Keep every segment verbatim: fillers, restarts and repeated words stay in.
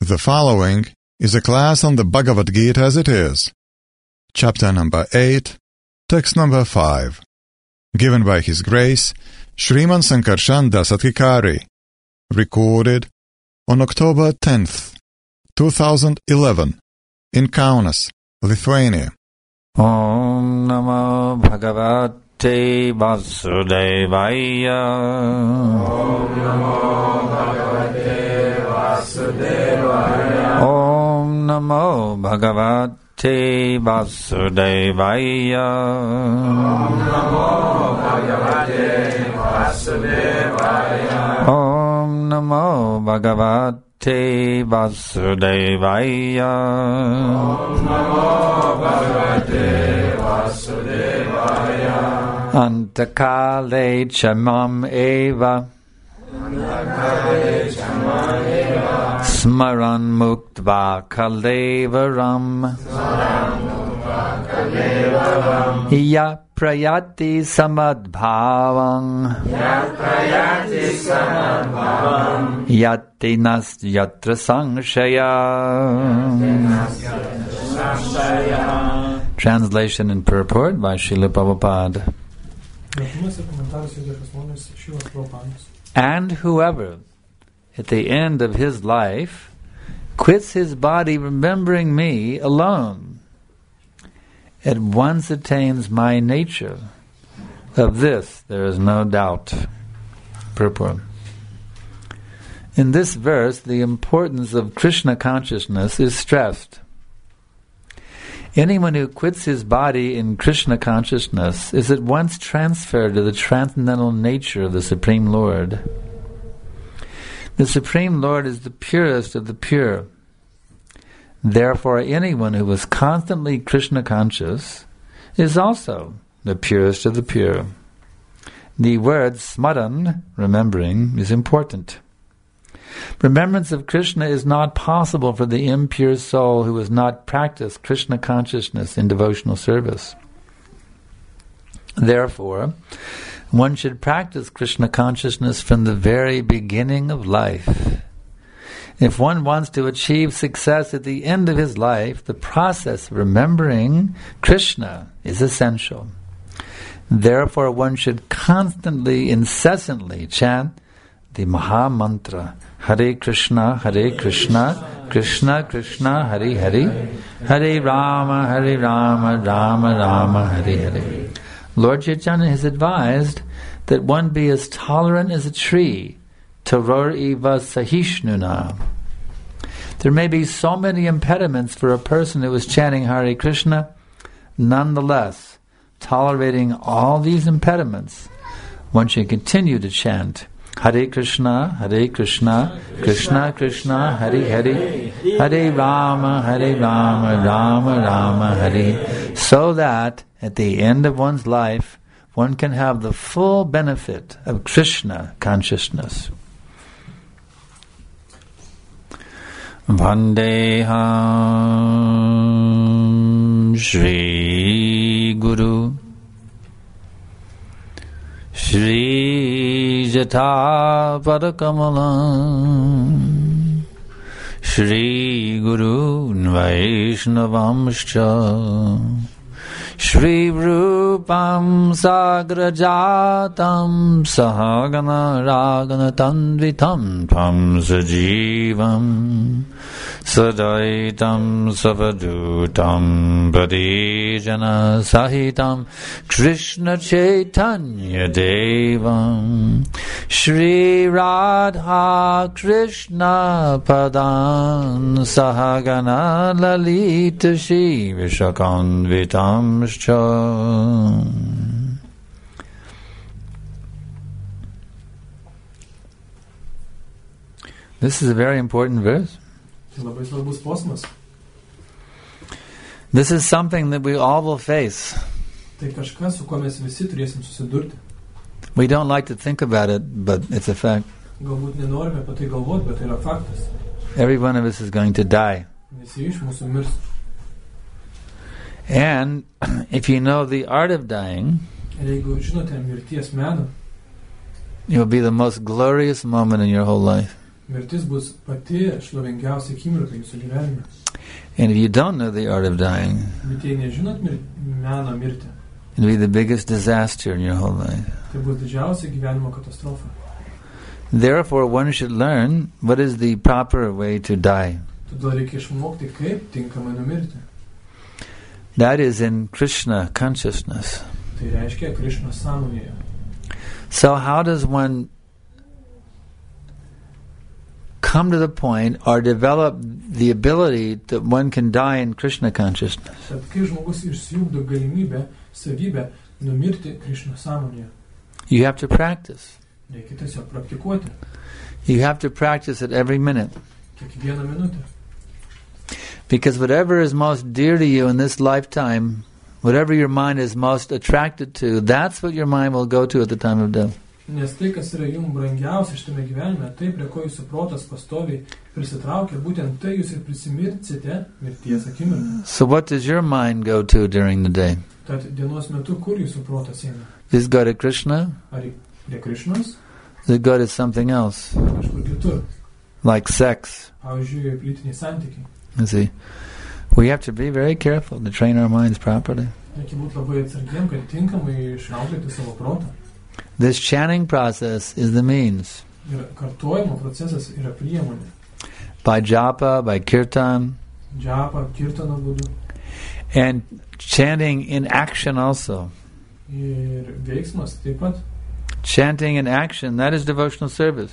The following is a class on the Bhagavad Gita as it is, chapter number eight, text number five, given by His Grace Sriman Sankarshan Dasatkikari, recorded on October tenth, two thousand eleven, in Kaunas, Lithuania. Om Namo Bhagavate Vasudevaya. Om Namo Bhagavate Vasudevaya. Om Namo Bhagavate Vasudevaya. Om Namo Bhagavate Vasudevaya. Om Namo Bhagavate Vasudevaya. Om Namo Bhagavate Vasudevaya. Antakale chamam eva. Antakale chamam eva. Smaran muktva kalevaram. Smaran muktva kalevaram. Ya prayati samadbhavang. Ya prayati samadbhavang. Yati nas yatra sangshaya. Translation and purport by Srila Prabhupada. And whoever, at the end of his life, quits his body remembering me alone, at once attains my nature. Of this there is no doubt. Purport. In this verse, the importance of Krishna consciousness is stressed. Anyone who quits his body in Krishna consciousness is at once transferred to the transcendental nature of the Supreme Lord. The Supreme Lord is the purest of the pure. Therefore, anyone who is constantly Krishna conscious is also the purest of the pure. The word smaran, remembering, is important. Remembrance of Krishna is not possible for the impure soul who has not practiced Krishna consciousness in devotional service. Therefore, one should practice Krishna consciousness from the very beginning of life. If one wants to achieve success at the end of his life, the process of remembering Krishna is essential. Therefore, one should constantly, incessantly chant the Maha Mantra, Hare Krishna, Hare Krishna, Krishna Krishna, Hare Hare, Hare Rama, Hare Rama, Rama Rama, Hare Hare. Lord Chaitanya has advised that one be as tolerant as a tree, Taror Eva Sahishnuna. There may be so many impediments for a person who is chanting Hare Krishna. Nonetheless, tolerating all these impediments, one should continue to chant Hare Krishna, Hare Krishna, Krishna Krishna, Hare Hare, Hare Rama, Hare Rama, Rama Rama, Hare, so that at the end of one's life, one can have the full benefit of Krishna consciousness. Vandeham Shri Guru Shri Jata Padakamalam Shri Guru Vaishnavamscha Shri Rupam Sagrajatam Sahagana Ragana Tanvitam Tam Sajivam Sadaitam Savadutam Padijana Sahitam Krishna Chaitanya Devam Shri Radha Krishna Padan Sahagana Lalita Shri Vishakanvitam Shcha. This is a very important verse. This is something that we all will face. We don't like to think about it, but it's a fact. Every one of us is going to die. And if you know the art of dying, it will be the most glorious moment in your whole life. Mirtis bus pati šlovingiausia akimirka jūsų gyvenime. And if you don't know the art of dying, Bet jei nežinot mir- meno mirti, it'll be the biggest disaster in your whole life. tai bus didžiausia gyvenimo katastrofa. Therefore, one should learn what is the proper way to die. Todėl reikia išmokti, kaip tinkamai numirti. That is in Krishna consciousness. Tai reiškia Krišnos sąmonėje. So how does one come to the point or develop the ability that one can die in Krishna consciousness? Tad kai žmogus išsiugdo galimybę, savybę numirti Krišnos sąmonėje, You have to practice. reikia tiesiog praktikuoti You have to practice it every minute. kiekvieną minutę. Because whatever is most dear to you in this lifetime, whatever your mind is most attracted to, that's what your mind will go to at the time of death. Nes tai, kas yra jums brangiausia šitame gyvenime, tai, prie ko jūsų protas pastoviai prisitraukia, būtent tai jūs ir prisimirtsite mirties akimirką. So what does your mind go to during the day? Tad dienos metu, kur jūsų protas eina? Does it go to Krishna? Ar į- prie Krišnos, Does it go to something else? ar kažkur kitur? Like sex? Pavyzdžiui, lytiniai santykiai. You see, we have to be very careful to train our minds properly. Reikia būti labai atsargiem, kad tinkamai išauklėti savo protą. This chanting process is the means. Ir kartojimo procesas yra priemonė. By japa, by kirtan, Džapa, kirtano būdu. and chanting in action also. Ir veiksmas taip pat. Chanting in action, that is devotional service.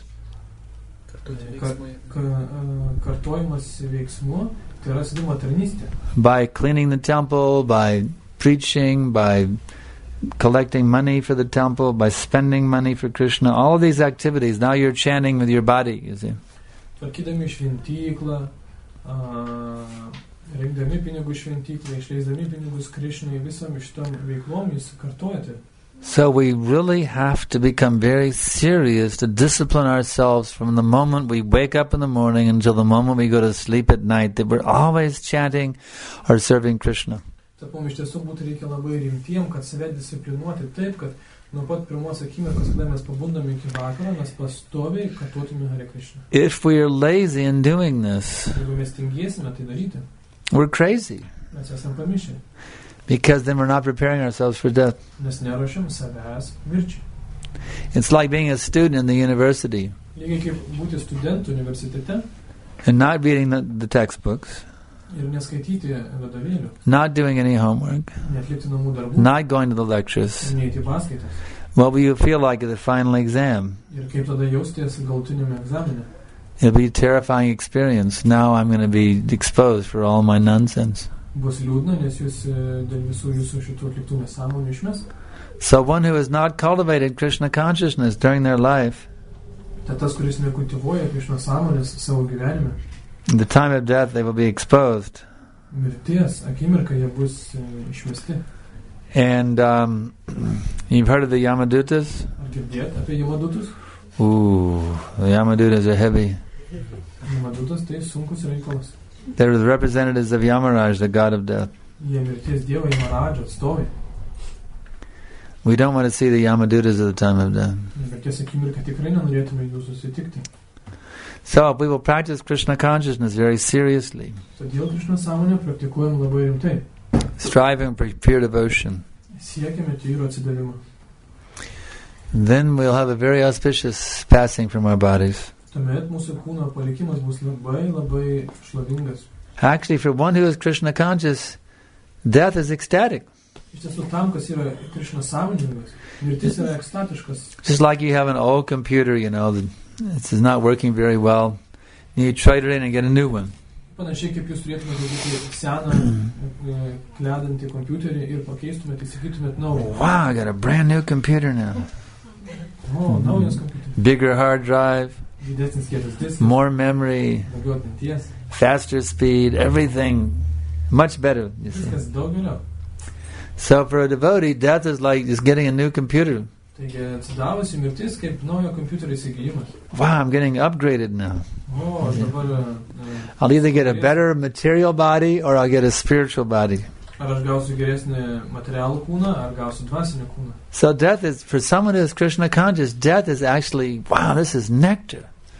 Ka, ka, a, kartojimas veiksmu, tai yra sėdimo tarnystė. By cleaning the temple, by preaching, by collecting money for the temple, by spending money for Krishna, all of these activities, now you're chanting with your body, you see. Tvarkydami šventyklą, a, rinkdami pinigų šventyklą, išleisdami pinigus Krišnai, visom šitom veiklom jūs kartojate. So we really have to become very serious to discipline ourselves from the moment we wake up in the morning until the moment we go to sleep at night, that we're always chanting or serving Krishna. Tad mums iš tiesų būtų reikia labai rimtiem, kad save disciplinuoti taip, kad nuo pat pirmos akimirkos, kada mes pabundame iki vakaro, mes pastoviai kartuotume Hare Krishna. If we are lazy in doing this, Jeigu mes tingėsime tai daryti, we're crazy, mes esam pamišę, because then we're not preparing ourselves for death. nes neruošiam savęs mirčiai. It's like being a student in the university Lygiai kaip būti studentų universitete and not reading the, the textbooks, ir neskaityti vadovėlių, not doing any homework, neatlikti namų darbų, not going to the lectures. ir neiti į paskaitas. What will you feel like at the final exam? Ir kaip tada jausties galutiniame egzamine. It'll be a terrifying experience. Now I'm going to be exposed for all my nonsense. Bus liūdna, nes jūs e, dėl visų jūsų šitų atliktų nesąmonių išmes. So one who has not cultivated Krishna consciousness during their life, Tad tas, kuris nekultivuoja Krišnos sąmonės savo gyvenime, at the time of death they will be exposed. mirties akimirką jie bus e, išmesti. And um, you've heard of the Yamadutas? Ar girdėt apie Jamadutus? Ooh, the Yamadutas are heavy. Jamadutas tai sunkus reikalas. They're the representatives of Yamaraj, the god of death. Jie mirties dievai Maharadžo atstovai. We don't want to see the Yamadutas at the time of death. Mirties akimirką tikrai nenorėtume jų susitikti. So if we will practice Krishna consciousness very seriously, Todėl Krišnos sąmonę praktikuojam labai rimtai. striving for pure devotion, Siekiame tyro atsidavimo. then we'll have a very auspicious passing from our bodies. Tuomet mūsų kūno palikimas bus labai labai šlovingas. Actually, for one who is Krishna conscious, death is ecstatic. Iš tiesų, tam, kas yra Krišnos sąmoningas, mirtis yra ekstatiškas. Just like you have an old computer, you know, that it's not working very well, and you trade it in and get a new one. Panašiai kaip jūs turėtumėte būti seną e, kledantį kompiuterį ir pakeistumėte, įsigytumėte naują. Wow, I got a brand new computer now. O, naujas kompiuteris. Bigger hard drive, Didesnis kietas diskas, more memory, daugiau atminties. faster speed, everything much better, you see. Viskas daug geriau. So for a devotee, death is like just getting a new computer. Taigi atsidavusi mirtis kaip naujo kompiuterio įsigijimas. Wow, I'm getting upgraded now. O, aš dabar e, I'll either get a better material body or I'll get a spiritual body. ar aš gausiu geresnį materialų kūną, ar gausiu dvasinį kūną. So death is, for someone who is Krishna conscious, death is actually, wow, this is nectar.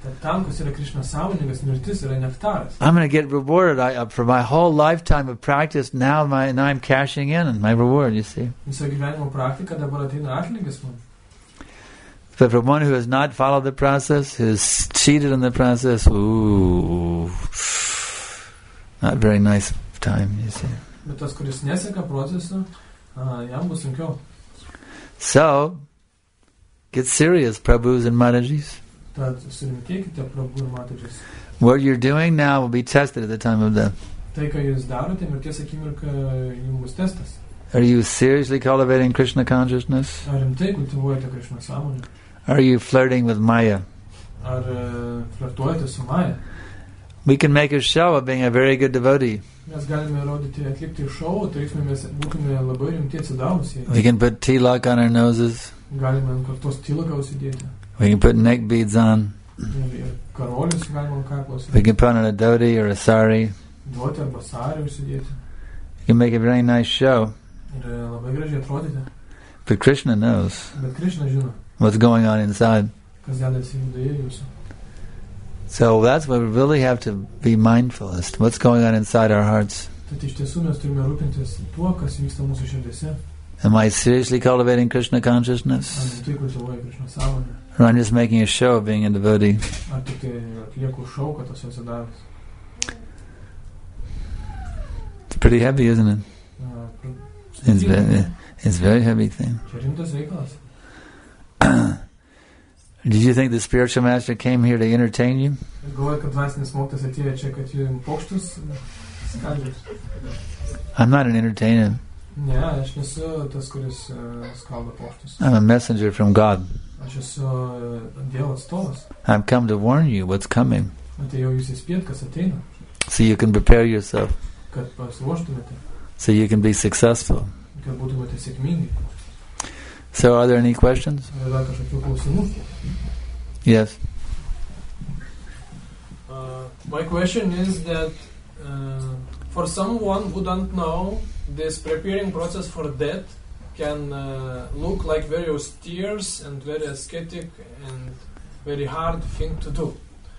Tam, kas yra Krishna sąmoningas, mirtis yra nektaras. I'm going to get rewarded I, for my whole lifetime of practice. Now, my, now I'm cashing in on my reward, you see. Viso gyvenimo praktika, dabar ateina atlygis man. But for one who has not followed the process, who has cheated in the process, ooh, not very nice time, you see. Bet tas, kuris neseka procesu, jam bus sunkiau. So, get serious, Prabhus and Matajis. Tad surimtėkite, Prabhu ir Matajis. What you're doing now will be tested at the time of death. Tai, ką jūs darote, mirties akimirka jums bus testas. Are you seriously cultivating Krishna consciousness? Ar rimtai kultivuojate Krishna sąmonę? Are you flirting with Maya? Ar uh, flirtuojate su Maya? We can make a show of being a very good devotee. Mes galime rodyti, atlikti šou, tarytum mes būtume labai rimti atsidavusi. We can put tilak on our noses. Galime ant kartos tilaką užsidėti. We can put neck beads on. Ir, ir karolius galima ant kaklos. We can put on a dhoti or a sari. Duoti arba sarį užsidėti. You can make a very nice show. Ir labai gražiai atrodyti. But Krishna knows. Bet Krishna žino, what's going on inside. kas dedasi viduje jūsų. So that's what we really have to be mindful of. What's going on inside our hearts. Tad iš tiesų mes turime rūpintis tuo, kas vyksta mūsų širdėse. Am I seriously cultivating Krishna consciousness? Ar rimtai kultivuoju Krishna sąmonę? Or I'm just making a show of being a devotee? Ar tik tai atlieku šou, kad esu atsidavęs? It's pretty heavy, isn't it? Uh, It's very, it's a very heavy thing. Čia rimtas reikalas. Did you think the spiritual master came here to entertain you? Galvoju, kad dvasinis mokytojas atėjo čia, kad jums pokštus skaldžius. I'm not an entertainer. Ne, aš nesu tas, kuris uh, skaldo pokštus. I'm a messenger from God. Aš esu uh, Dievo atstovas. I've come to warn you what's coming. Atėjau jūs įspėt, kas ateina. So you can prepare yourself. Kad pasiruoštumėte. So you can be successful. Kad būtumėte sėkmingi. So are there any questions? Ar yra kažkokių klausimų? Yes. Uh, my question is that uh, for someone who don't know, this preparing process for death can uh, look like very austere and very ascetic and very hard thing to do.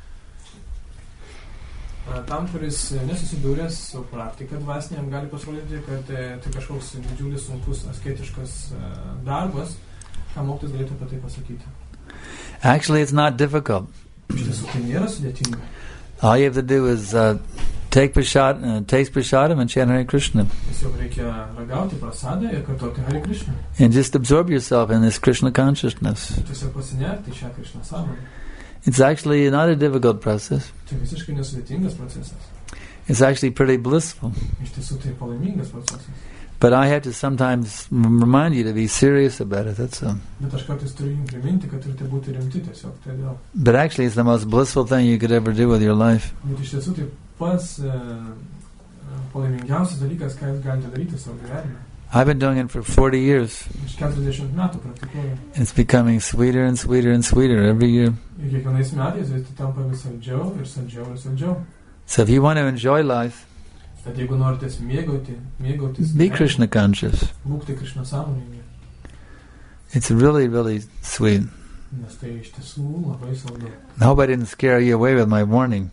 Uh, tam, kuris nesusidūręs su praktika dvasiniam, gali pasirodyti, kad uh, tai kažkoks didžiulis, sunkus, asketiškas uh, darbas, ką mokytis galėtų apie tai pasakyti. Actually, it's not difficult. Iš tiesų, tai nėra sudėtinga. All you have to do is uh, take prasad, uh, taste prasadam and chant Hare Krishna. Tiesiog reikia ragauti prasadą ir kartoti Hare Krishna. And just absorb yourself in this Krishna consciousness. Tiesiog pasinerti šią Krishna sąmonę. It's actually not a difficult process. Tai visiškai nesudėtingas procesas. It's actually pretty blissful. Iš tiesų tai palaimingas procesas. But I have to sometimes remind you to be serious about it, that's all. Bet aš kartais turiu jums priminti, kad turite būti rimti tiesiog, tai dėl. But actually it's the most blissful thing you could ever do with your life. Bet iš tiesų tai pats uh, palaimingiausias dalykas, ką jūs galite daryti savo gyvenime. I've been doing it for forty years. Iš keturiasdešimt metų praktikuoju. It's becoming sweeter and sweeter and sweeter every year. Ir kiekvienais metais vis tampa vis saldžiau ir saldžiau ir saldžiau. So if you want to enjoy life, tad jeigu norite mėgauti, mėgautis, be Krishna conscious. Būkite Krishna sąmoningi. It's really, really sweet. Nes tai iš tiesų labai saldu. I hope I didn't scare you away with my warning.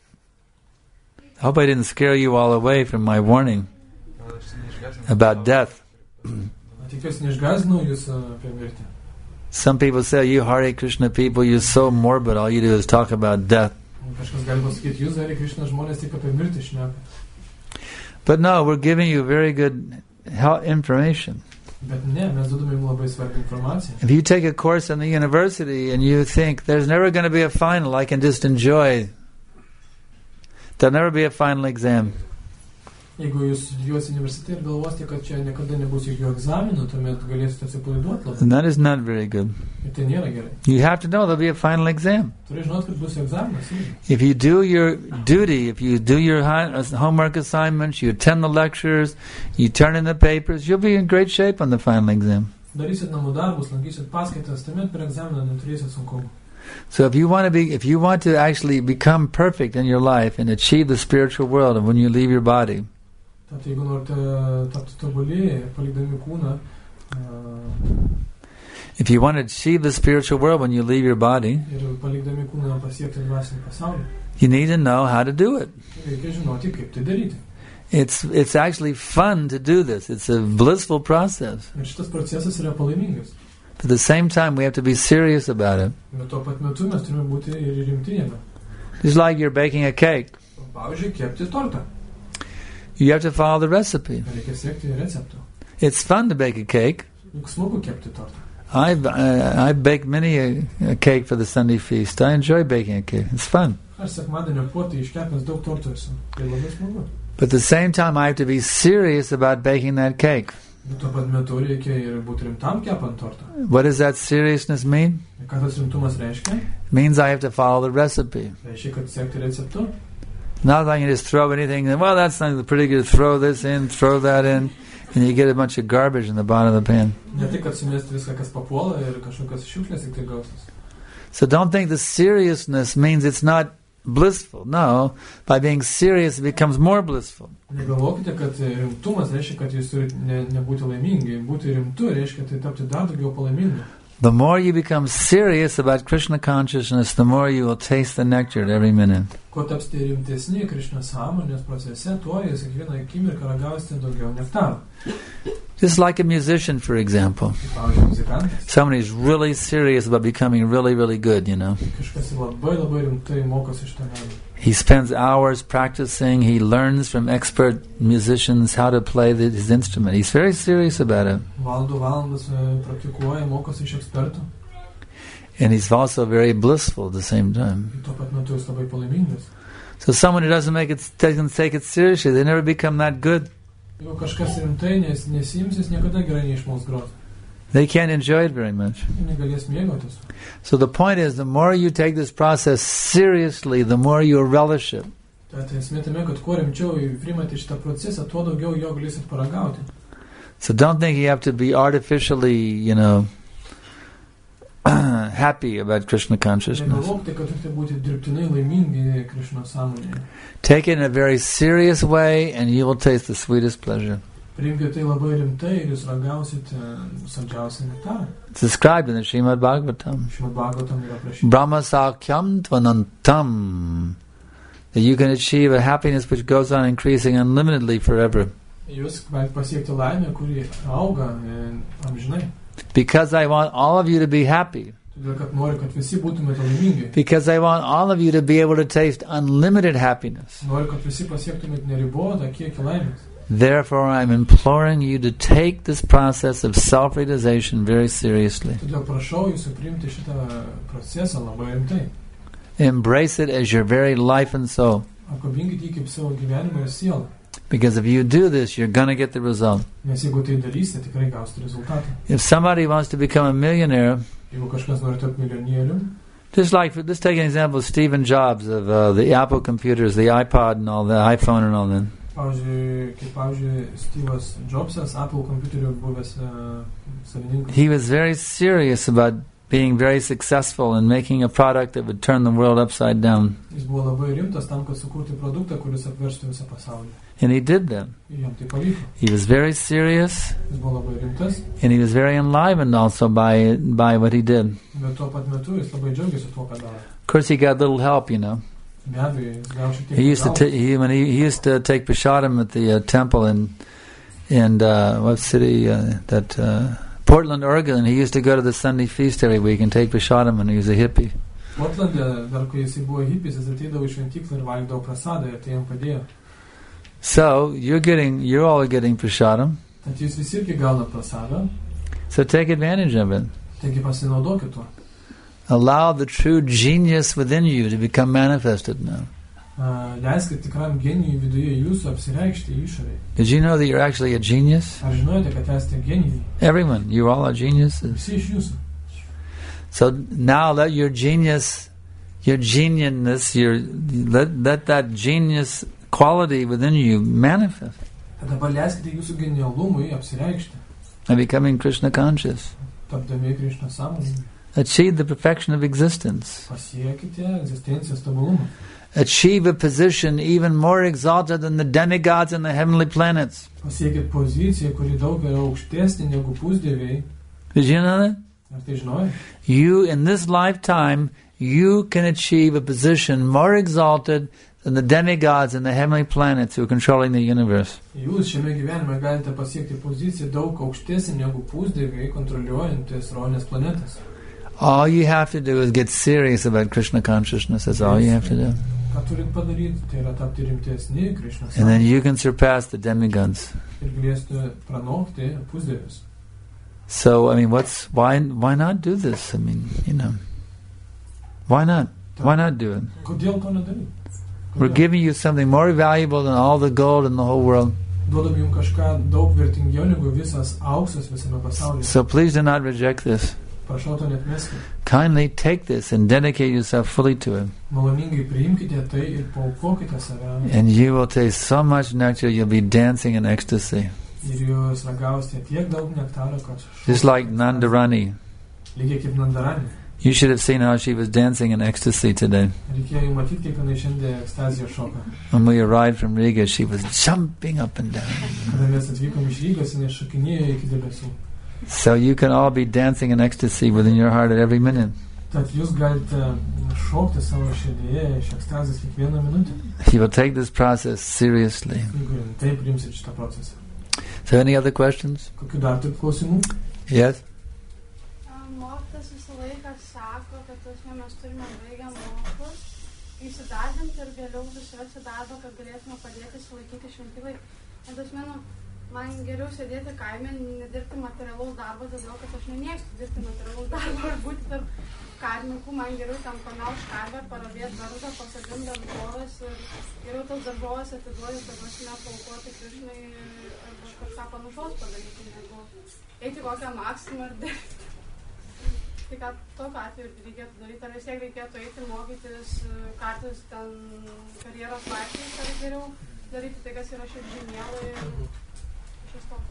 I hope I didn't scare you all away from my warning about death. Tikiuosi neišgąsdinau jūs apie mirtį. Some people say, you Hare Krishna people, you're so morbid, all you do is talk about death. Kažkas gali pasakyti, jūs Hare Krishna žmonės tik apie mirtį šneka. But no, we're giving you very good information. Bet ne, mes duodame jums labai svarbią informaciją. If you take a course in the university and you think there's never going to be a final, I can just enjoy, there'll never be a final exam. Jeigu jūs studijuosite universitete ir galvosite, kad čia niekada nebus jokių egzaminų, tuomet galėsite atsipalaiduoti labai. And that is not very good. Ir tai nėra gerai. You have to know there'll be a final exam. Turi žinot, kad bus egzaminas. If you do your duty, if you do your homework assignments, you attend the lectures, you turn in the papers, you'll be in great shape on the final exam. Darysit namų darbus, lankysit paskaitas, tuomet per egzaminą neturėsit sunkumų. So if you want to be, if you want to actually become perfect in your life and achieve the spiritual world, and when you leave your body, tad jeigu norite tapti tobuli, palikdami kūną, uh, If you want to achieve the spiritual world when you leave your body, Ir palikdami kūną pasiekti dvasinį pasaulį, you need to know how to do it. reikia žinoti, kaip tai daryti. It's it's actually fun to do this. It's a blissful process. Ir šitas procesas yra palaimingas. But at the same time, we have to be serious about it. Bet tuo pat metu mes turime būti ir rimti jame. It's like you're baking a cake. Pavyzdžiui, kepti tortą. You have to follow the recipe. Reikia siekti recepto. It's fun to bake a cake. Juk smagu kepti tortą. I've uh, I've baked many a, a cake for the Sunday feast. I enjoy baking a cake. It's fun. Aš sekmadienio puotą iškepęs daug tortų esu. Tai labai smagu. But at the same time, I have to be serious about baking that cake. Bet tuo pat metu reikia ir būti rimtam kepant tortą. What does that seriousness mean? Ir ką tas rimtumas reiškia? It means I have to follow the recipe. Reiškia, kad siekti receptu. Not that I can just throw anything. Well, that's not pretty good. Throw this in, throw that in, and you get a bunch of garbage in the bottom of the pan. Ne tik, kad sumesti viską, kas papuola ir kažkokios šiukšlės tik tai gausis. So don't think the seriousness means it's not blissful. No, by being serious, it becomes more blissful. Negalvokite, kad rimtumas reiškia, kad jūs turite ne, nebūti laimingi. Būti rimtu reiškia, tai tapti dar daugiau palaimingu. The more you become serious about Krishna consciousness, the more you will taste the nectar at every minute. Kuo tapsite rimtesni Krishna sąmonės procese, tuo jūs kiekvieną akimirką ragausite daugiau nektaro. Just like a musician, for example. Pavyzdžiui, muzikantas. Somebody who's really serious about becoming really, really good, you know. Kažkas labai labai rimtai mokosi šitą meną. He spends hours practicing. He learns from expert musicians how to play the, his instrument. He's very serious about it. Valandų valandas praktikuoja, mokosi iš ekspertų. And he's also very blissful at the same time. Ir tuo pat metu jis labai palaimingas. So someone who doesn't make it, doesn't take it seriously, they never become that good. Jeigu kažkas rimtai nes, nesiims, jis niekada gerai neišmoks groti. They can't enjoy it very much. Ir negalės mėgautis. So the point is, the more you take this process seriously, the more you relish it. Tai esmė tame, kad kuo rimčiau priimate šitą procesą, tuo daugiau jo galėsit paragauti. So don't think you have to be artificially, you know, happy about Krishna consciousness. Negalvokite, kad turite būti dirbtinai laimingi Krishna sąmonėje. Take it in a very serious way, and you will taste the sweetest pleasure. Priimkite tai labai rimtai ir jūs ragausite saldžiausią nektarą. It's described in the Srimad Bhagavatam. Šimad Bhagavatam yra prašyta. Brahma sakyam tvanantam. That you can achieve a happiness which goes on increasing unlimitedly forever. Jūs galite pasiekti laimę, kuri auga amžinai. Because I want all of you to be happy. Todėl, kad noriu, kad visi būtumėte laimingi. Because I want all of you to be able to taste unlimited happiness. Noriu, kad visi pasiektumėte neribotą kiekį laimės. Therefore, I'm imploring you to take this process of self-realization very seriously. Todėl prašau jūsų priimti šitą procesą labai rimtai. Embrace it as your very life and soul. Apkabinkite jį kaip savo gyvenimą ir sielą. Because if you do this, you're going to get the result. Nes jeigu tai darysite, tikrai gausite rezultatą. If somebody wants to become a millionaire, Jeigu kažkas nori tapti milijonierium, just like, let's take an example of Stephen Jobs of uh, the Apple computers, the iPod and all the iPhone and all that. Pavyzdžiui, kaip pavyzdžiui, Steve'as Jobsas, Apple kompiuterių buvęs uh, savininkas. He was very serious about being very successful in making a product that would turn the world upside down. Jis buvo labai rimtas tam, kad sukurti produktą, kuris apverstų visą pasaulį. And he did that. Ir jam tai pavyko. He was very serious, Jis buvo labai rimtas, and he was very enlivened also by by what he did. bet tuo pat metu jis labai džiaugiasi tuo, ką daro. Of course, he got little help, you know. Be abejo, jis gavo šiek tiek He used to pagalbos. ta- he when he, he used to take prasadam at the uh, temple in in uh, what city uh, that uh, Portland, Oregon. He used to go to the Sunday feast every week and take prasadam when he was a hippie. Portlande, dar kai jisai buvo hipis, jis ateidavo į šventyklą ir valgydavo prasadą ir tai jam padėjo. So you're getting you're all getting prasadam. Tad jūs visi irgi gaunat prasadą, So take advantage of it. taigi pasinaudokit tuo. Allow the true genius within you to become manifested now. Uh, Leiskit tikram genijui viduje jūsų apsireikšti išorėje. Did you know that you're actually a genius? Ar žinote, kad esate genijai? Everyone, you all are geniuses. Visi iš jūsų. So now let your genius, your geniusness, your let let that genius quality within you manifest. Tad dabar leiskite jūsų genialumui apsireikšti, And becoming Krishna conscious. tapdami Krishna sąmonėje. Achieve the perfection of existence. Pasiekite egzistencijos tobulumą. Achieve a position even more exalted than the demigods and the heavenly planets. Pasiekit poziciją, kuri daug yra aukštesnė negu pusdieviai. Did you know that? Ar tai žinojai? You, in this lifetime, you can achieve a position more exalted than the demigods and the heavenly planets who are controlling the universe. Jūs šiame gyvenime galite pasiekti poziciją daug aukštesnį negu pusdieviai kontroliuojantis rožinės planetas. All you have to do is get serious about Krishna consciousness. That's all you have to do. Ką turit padaryti, tai yra tapti rimtesni Krishna. And then you can surpass the demigods. Ir galėsite pranokti pusdievius. So, I mean, what's why why not do this? I mean, you know, why not? Why not do it? Kodėl to nedaryti? We're giving you something more valuable than all the gold in the whole world. Duodam jums kažką daug vertingiau negu visas auksas visame pasaulyje. So please do not reject this. Prašau to neatmeskite. Kindly take this and dedicate yourself fully to it. Maloningai priimkite tai ir paaukokite save. And you will taste so much nectar, you'll be dancing in ecstasy. Ir jūs ragausite tiek daug nektaro, kad just like Nandarani. Lygiai kaip Nandarani. You should have seen how she was dancing in ecstasy today. Reikėjo matyti, kaip jinai šiandien ekstazijos šoka. When we arrived from Riga, she was jumping up and down. Kada mes atvykom iš Rygos, jinai šokinėjo iki debesų. So you can all be dancing in ecstasy within your heart at every minute. Tad jūs galite šokti savo širdyje iš ekstazijos kiekvieną minutę. You will take this process seriously. Jeigu taip priimsit šitą procesą. So any other questions? Kokių dar turit klausimų? Yes? Mokytas visą laiką sako, kad mes turime baigę mokslus, įsidarbinti ir vėliau susirasti darbą, kad galėtume padėti sulaikyti šventyklai. Ir tas mano, man geriau sėdėti kaime, nedirbti materialaus darbo, todėl kad aš nemėgstu dirbti materialaus darbo ir būti tarp karmininkų, man geriau ten pamelžti karvę, paravėti daržą, pasodinti daržoves ir geriau tas daržoves atiduoti, kad aš nepaaukoti Krišnai arba kažką panašaus padaryti, negu eiti kokią maksimą ir dirbti. Tai ką tokiu atveju reikėtų daryti, ar vis tiek reikėtų eiti mokytis, kartais ten karjeros laiptais, ar geriau daryti tai, kas yra širdžiai miela ir šis toks.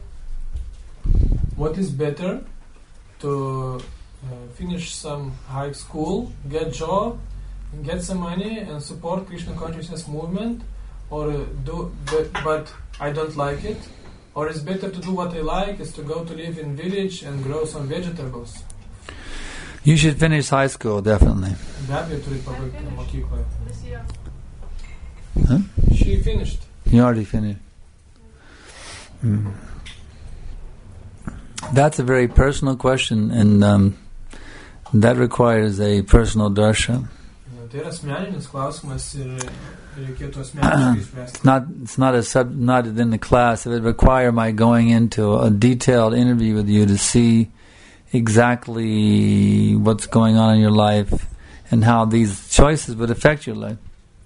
What is better to uh, finish some high school, get job, get some money and support Krishna consciousness movement, or uh, do but, but I don't like it, or it's better to do what I like, is to go to live in village and grow some vegetables? You should finish high school, definitely. Huh? She finished. You already finished. Mm. That's a very personal question, and um, that requires a personal darshan. It's not. It's not a sub. Not in the class. It would require my going into a detailed interview with you to see exactly what's going on in your life and how these choices would affect your life.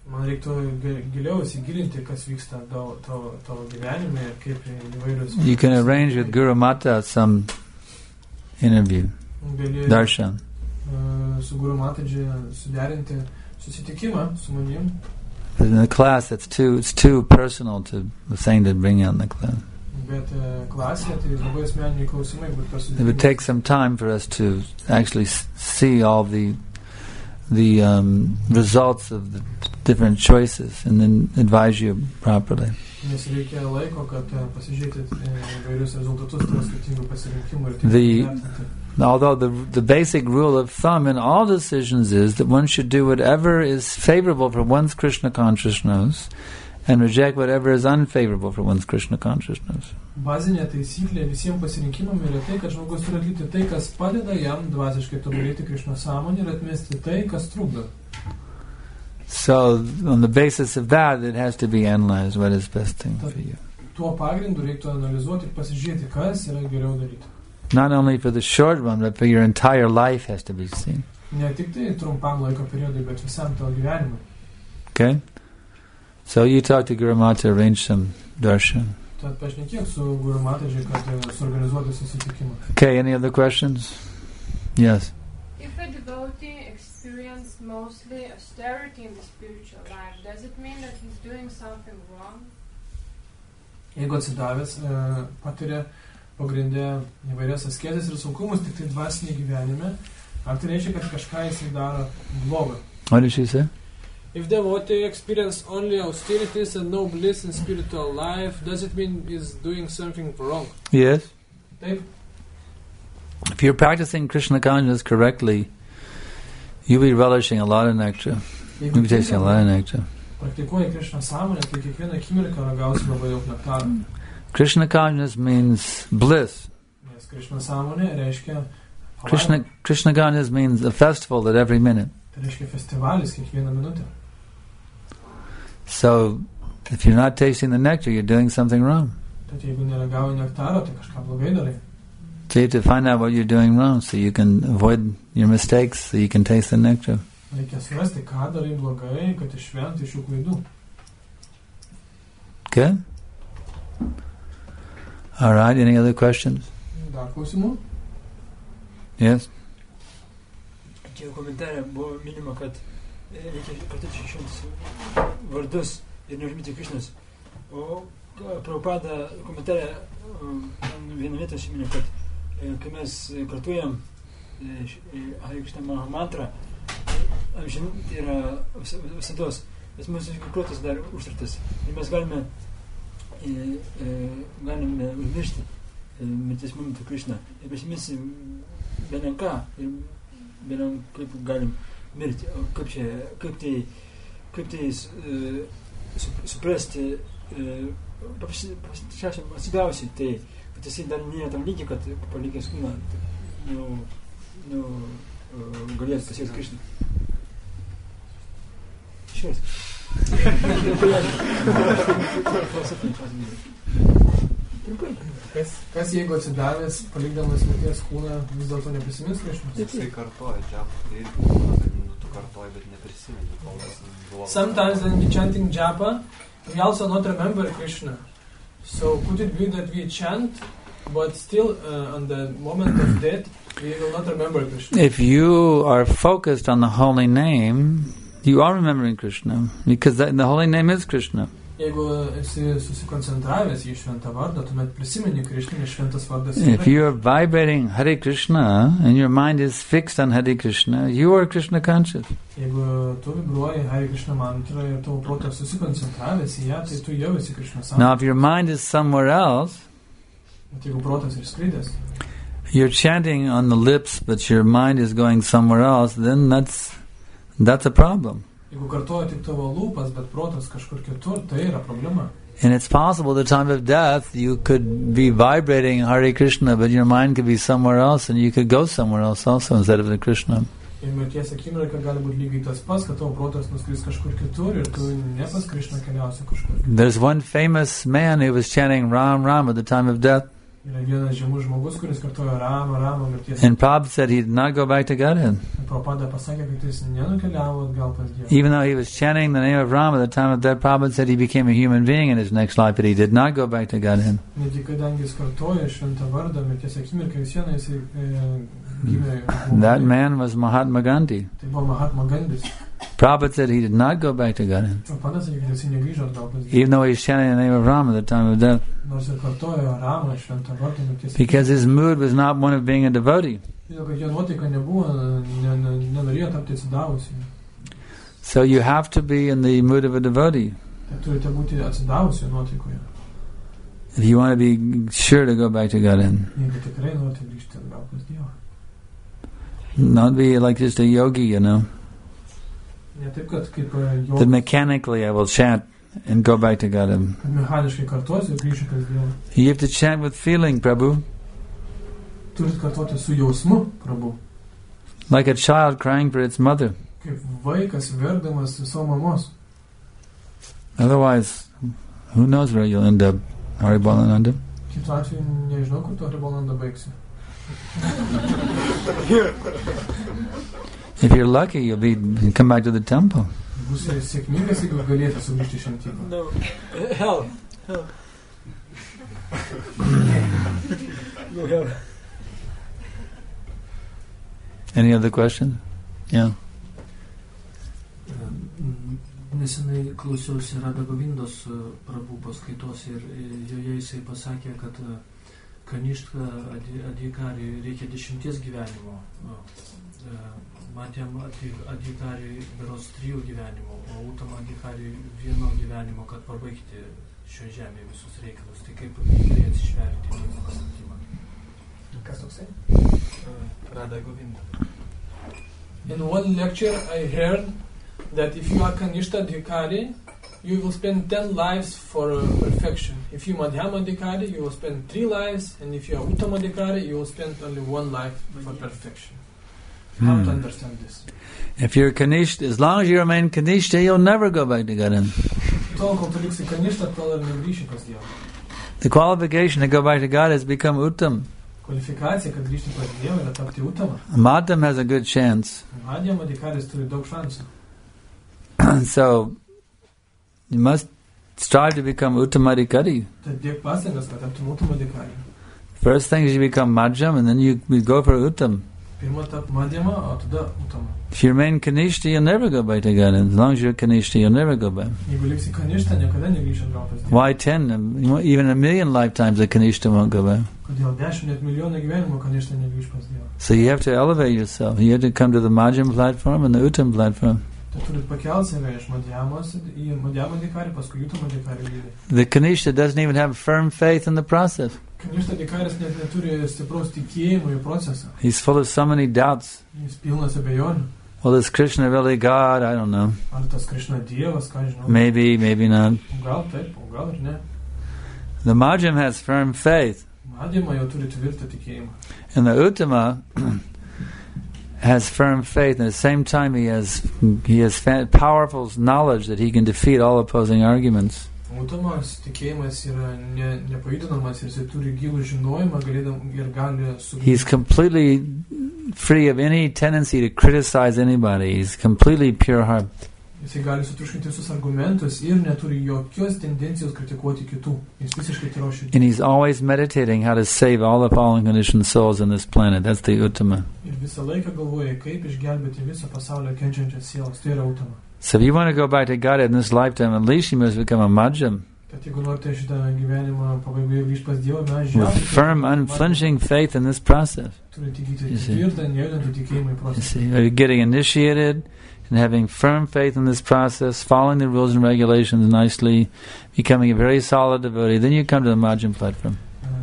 You can arrange with Guru Mata some interview, darshan. But in the class, it's too it's too personal to the thing to bring on the class. It would take some time for us to actually see all the the um, results of the different choices and then advise you properly. The although the the basic rule of thumb in all decisions is that one should do whatever is favorable for one's Krishna consciousness and reject whatever is unfavorable for one's Krishna consciousness. Bazinė taisyklė visiems pasirinkimam yra tai, kad žmogus turi atlikti tai, kas padeda jam dvasiškai tobulėti Krishna sąmonę ir atmesti tai, kas trukdo. So, on the basis of that, it has to be analyzed what is best thing for you. Tuo pagrindu reiktų analizuoti ir pasižiūrėti, kas yra geriau daryti. Not only for the short run, but for your entire life has to be seen. Ne tik tai trumpam laiko periodui, bet visam tavo gyvenimui. Okay? So you talk to Guru Mata to arrange some darshan. Okay, any other questions? Yes. If a devotee experiences mostly austerity in the spiritual life, does it mean that he's doing something wrong? Jeigu atsidavęs patiria pagrindę įvairias askezes ir sunkumus tik tai dvasinį gyvenime, ar tai reiškia, kad kažką jisai daro blogo? What did she say? If devotee experience only austerities and no bliss in spiritual life, does it mean he's doing something wrong? Yes. Taip. If you're practicing Krishna consciousness correctly, you'll be relishing a lot of nectar. You'll be tasting a lot of nectar. Praktikuoji Krishna sąmonę, tai kiekvieną akimirką ragausi labai daug nektaro. Krishna consciousness means bliss. Nes Krishna sąmonė reiškia Krishna, Krishna consciousness means a festival at every minute. Tai reiškia festivalis kiekvieną minutę. So, if you're not tasting the nectar, you're doing something wrong. Tad jeigu neragauji nektaro, tai kažką blogai darai. So you have to find out what you're doing wrong so you can avoid your mistakes, so you can taste the nectar. Reikia surasti, ką darai blogai, kad išvengti iš šių klaidų. Good? All right, any other questions? Dar klausimų? Yes? Čia komentare buvo minima, kad reikia kartu šventus vardus ir neužmyti Krishnos. O Prabhupada komentare vieną vietą šiminė, kad kai mes kartuojam Hare Krishna Maha mantrą, amžin, tai yra visados, bet mūsų protas dar užtartas. Ir mes galime, e, e, galime užmiršti e, mirties momentų Krishna. Ir prisiminsi belenką ir belen kaip galim mirti. O kaip, čia, kaip tai, kaip tai e, suprasti, e, paprasčiausiai atsigausi, tai kad jisai dar nėra tam lygiai, kad palikęs kūną, nu, nu, galės pasiekti Krishną. Šios. Kas, kas jeigu atsidavęs, palikdamas mirties kūną, vis dėlto neprisimins Krishnos? Jisai kartoja džapą, tai irgi būna, tu kartoji, bet neprisimeni, kol mes buvo. Sometimes when we chanting japa, we also not remember Krishna. So could it be that we chant, but still uh, on the moment of death, we will not remember Krishna? If you are focused on the holy name, you are remembering Krishna, because the, the holy name is Krishna. Jeigu esi susikoncentravęs į šventą vardą, tuomet prisimeni Krishna, nes šventas vardas yra. If you are vibrating Hare Krishna and your mind is fixed on Hare Krishna, you are Krishna conscious. Jeigu tu vibruoji Hare Krishna mantrą ir tavo protas susikoncentravęs į ją, tai tu jau esi Krishna sąmonė. Now if your mind is somewhere else, Bet jeigu protas išskridęs, you're chanting on the lips, but your mind is going somewhere else, then that's that's a problem. jeigu kartoja tik tavo lūpas, bet protas kažkur kitur, tai yra problema. And it's possible at the time of death you could be vibrating Hare Krishna, but your mind could be somewhere else, and you could go somewhere else also instead of the Krishna. Ir mirties akimirka gali būti lygiai tas pats, kad tavo protas nuskris kažkur kitur ir tu ne pas Krishna keliausi kažkur. There's one famous man who was chanting Ram Ram at the time of death. Yra vienas žymus žmogus, kuris kartoja Rama, Rama mirties. And Prabhupada said he did not go back to Godhead. Prabhupada pasakė, kad jis nenukeliavo atgal pas Dievą. Even though he was chanting the name of Ram at the time of death, Prabhupada said he became a human being in his next life, but he did not go back to Godhead. Netgi kadangi jis kartoja šventą vardą mirties akimirką, vis viena jis gimė. That man was Mahatma Gandhi. Tai buvo Mahatma Gandhis. Prabhupada said he did not go back to Godhead. Prabhupada sakė, kad jis negrįžo atgal pas Dievą. Even though he was chanting the name of Ram at the time of death. Nors ir kartojo Ramą šventą vardą mirties akimirką. Because his mood was not one of being a devotee. Todėl, kad jo nuotaika nebuvo, ne, ne, nenorėjo tapti atsidavusi. So you have to be in the mood of a devotee. Tai turite būti atsidavusi nuotaikoje. If you want to be sure to go back to Godhead. Jeigu tikrai norite grįžti atgal pas Dievą. Not be like just a yogi, you know. Ne taip, kad kaip jogas. That mechanically I will chant and go back to Godhead. Kad mechaniškai kartuosiu ir grįšiu pas Dievą. You have to chant with feeling, Prabhu. Turit kartuoti su jausmu, Prabhu. Like a child crying for its mother. Kaip vaikas verdamas savo mamos. Otherwise, who knows where you'll end up, Haribalananda? Kitu atveju nežinau, kur tu Haribalananda baigsi. If you're lucky, you'll be you'll come back to the temple. Būsi sėkmingas, jeigu galėsi sugrįžti šventybę. No, uh, hell, hell. No hell. Any other questions? Yeah. Nesenai klausiausi Radha Govindos Prabhu paskaitos ir joje jisai pasakė, kad Kaniška Adhikari reikia dešimties gyvenimo. Matėm Adhikari berods trijų gyvenimų, o Utama Adhikari vieno gyvenimo, kad pabaigti šio žemėje visus reikalus. Tai kaip tai atsižvelgti į pasakymą? Kas toksai? Radha Govinda. In one lecture I heard that if you are Kanishta Adhikari, you will spend ten lives for uh, perfection. If you Madhyama Adhikari, you will spend three lives, and if you are Uttama Adhikari, you will spend only one life for perfection. Hmm. How to understand this? If you're Kanishta, as long as you remain Kanishta, you'll never go back to Godhead. The qualification to go back to God is become Uttam. Madhyam has a good chance. So, you must strive to become Uttamadhikari. First thing is you become Madhyam, and then you, you go for Uttam. If you remain Kanishta, you'll never go back to God. As long as you're Kanishta, you'll never go back. Why ten? Even a million lifetimes a Kanishta won't go back. So you have to elevate yourself. You have to come to the Madhyam platform and the Uttam platform. The Kanishta doesn't even have firm faith in the process. He's full of so many doubts. Well, is Krishna really God? I don't know. Maybe, maybe not. The Madhyam has firm faith. And the Uttama has firm faith, and at the same time he has he has powerful knowledge that he can defeat all opposing arguments. He's completely free of any tendency to criticize anybody. He's completely pure heart. And he's always meditating how to save all the fallen conditioned souls on this planet. That's the Uttama. So if you want to go back to God in this lifetime, at least you must become a Madhyam. With firm, unflinching faith in this process. You see, you see, are you getting initiated and having firm faith in this process, following the rules and regulations nicely, becoming a very solid devotee, then you come to the Madhyam platform.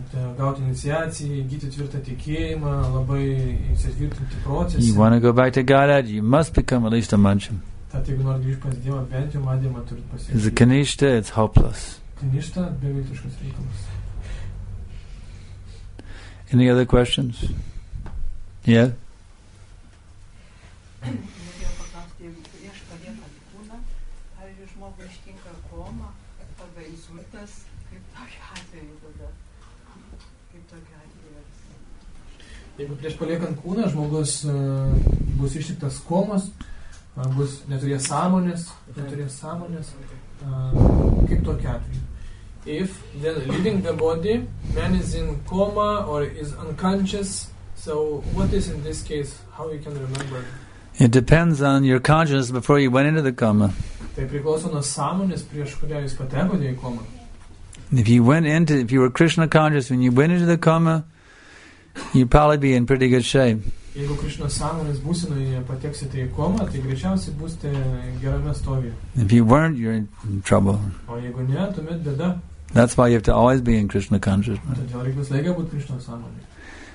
You want to go back to Godhead, you must become at least a Madhyam. As a Kanishta, it's hopeless. Any other questions? Yeah? Jeigu prieš paliekant kūną, žmogus uh, bus ištiktas komos, uh, bus neturės sąmonės, neturės sąmonės, uh, kaip tokia atveju. If then leaving the body, man is in coma or is unconscious, so what is in this case, how you can remember? It depends on your consciousness before you went into the coma. Tai priklauso nuo sąmonės, prieš kurią jūs patekote į komą. If you went into, if you were Krishna conscious when you went into the coma, you'd probably be in pretty good shape. Jeigu Krishna sąmonės būsenoje pateksite į komą, tai greičiausiai būsite gerame stovyje. If you weren't, you're in trouble. O jeigu ne, tuomet bėda. That's why you have to always be in Krishna consciousness. Todėl reikia visą laiką būti Krishna sąmonėje.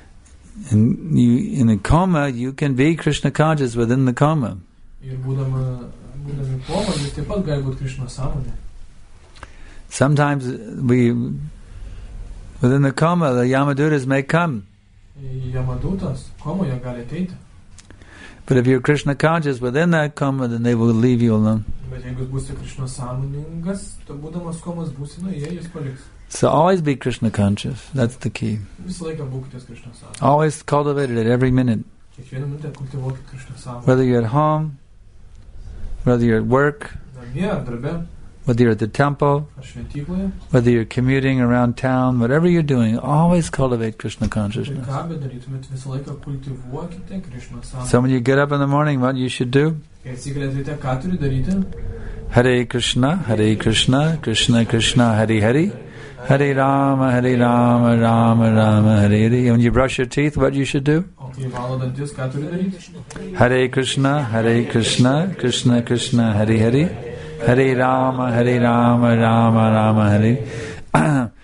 And you, in the coma, you can be Krishna conscious within the coma. Ir būdama, būdami koma, jūs taip pat gali būti Krishna sąmonėje. Sometimes we, within the coma, the Yamadutas may come. Yamadutas komoje gali ateiti. But if you're Krishna conscious within that coma, then they will leave you alone. Bet jeigu jūs būsite Krishna sąmoningas, to būdamas komos būsenoje, jie jūs paliks. So always be Krishna conscious. That's the key. Visą laiką būkite Krishna sąmoningas. Always cultivate it at every minute. Kiekvieną minutę kultivuokite Krishna sąmonę. Whether you're at home, whether you're at work, namie ar darbe, whether you're at the temple, ar šventykloje, whether you're commuting around town, whatever you're doing, always cultivate Krishna consciousness. Tai ką bedarytumėt, visą laiką kultivuokite Krishna sąmonę. So when you get up in the morning, what you should do? Kai atsikeliate, ką turi daryti? Hare Krishna, Hare Krishna, Krishna Krishna, Hare Hare, Hare Rama, Hare Rama, Rama Rama, Hare Hare. When you brush your teeth, what you should do? Okay, valo dantis, ką turi daryti? Hare Krishna, Hare Krishna, Krishna Krishna, Hare Hare, Hare Rama, Hare Rama, Rama Rama, Hare.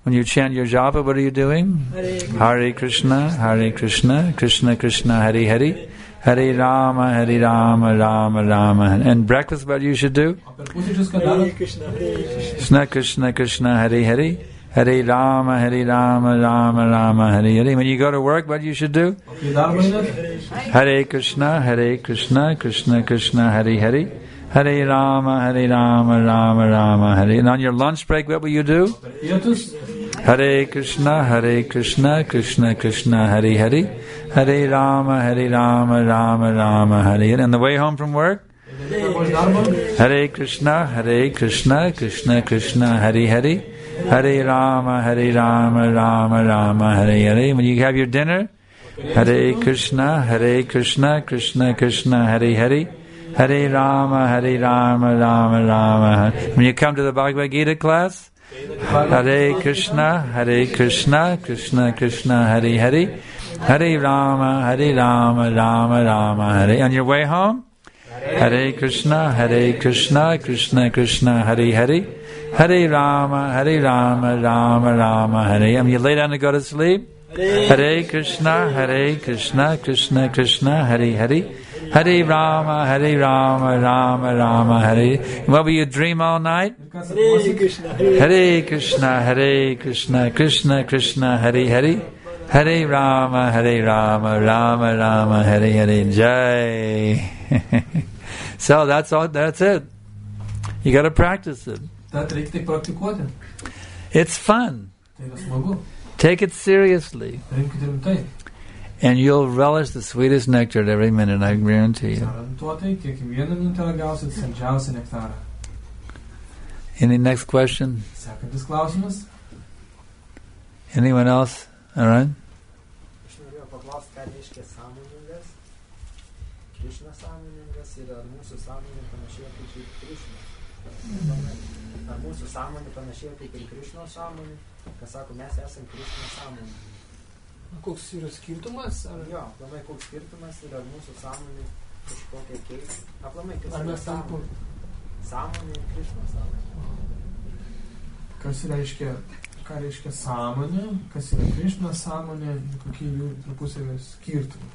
When you chant your japa, what are you doing? Hare Krishna, Hare Krishna, Krishna Krishna, Hare Hare, Hare Rama, Hare Rama, Rama Rama. And breakfast, what you should do? Hare Krishna, Hare Krishna. Krishna Krishna, Krishna Hare Hare, Hare Rama, Hare Rama, Rama Rama, Hare Hare. When you go to work, what you should do? Hare Krishna, Hare Krishna, Krishna Krishna, Hare Hare, Hare Rama, Hare Rama, Rama Rama, Hare. And on your lunch break, what will you do? Hare Krishna, Hare Krishna, Krishna Krishna, Hare Hare, Hare Rama, Hare Rama, Rama Rama, Hare. And on the way home from work? Hare Krishna, Hare Krishna, Krishna Krishna, Hare Hare, Hare Rama, Hare Rama, Rama Rama, Hare Hare. When you have your dinner? Hare Krishna, Hare Krishna, Krishna Krishna, Hare Hare, Hare Rama, Hare Rama, Rama Rama. When you come to the Bhagavad Gita class? Hare Krishna, Hare Krishna, Krishna Krishna, Hare Hare, Hare Rama, Hare Rama, Rama Rama, Hare. On your way home? Hare Krishna, Hare Krishna, Krishna Krishna, Hare Hare, Hare Rama, Hare Rama, Rama Rama, Hare. And you lay down to go to sleep? Hare Krishna, Hare Krishna, Krishna Krishna, Hare Hare, Hare Rama, Hare Rama, Rama Rama, Hare. And what will you dream all night? Hare Krishna, Hare Krishna, Hare Krishna, Krishna Krishna, Hare Hare, Hare Rama, Hare Rama, Rama Rama, Hare Hare. Jai. So that's all. That's it. You got to practice it. It's fun. Take it seriously, and you'll relish the sweetest nectar at every minute. I guarantee you. Any next question? Anyone else? All right. Krishna sąmoningas ir ar mūsų sąmonė panašiai kaip Krishna. Ar mūsų sąmonė panašiai kaip Krishna sąmonė, kas sako, mes esame Krishna sąmonė. Koks yra skirtumas? Ar... Jo, aplamai koks skirtumas ir ar mūsų sąmonė kažkokia keista. Aplamai, kas ar yra mes sąmonė? Sąmonė ir Krishna sąmonė. Kas reiškia, ką reiškia sąmonė, kas yra Krishna sąmonė ir kokie jų tarpusavio skirtumai?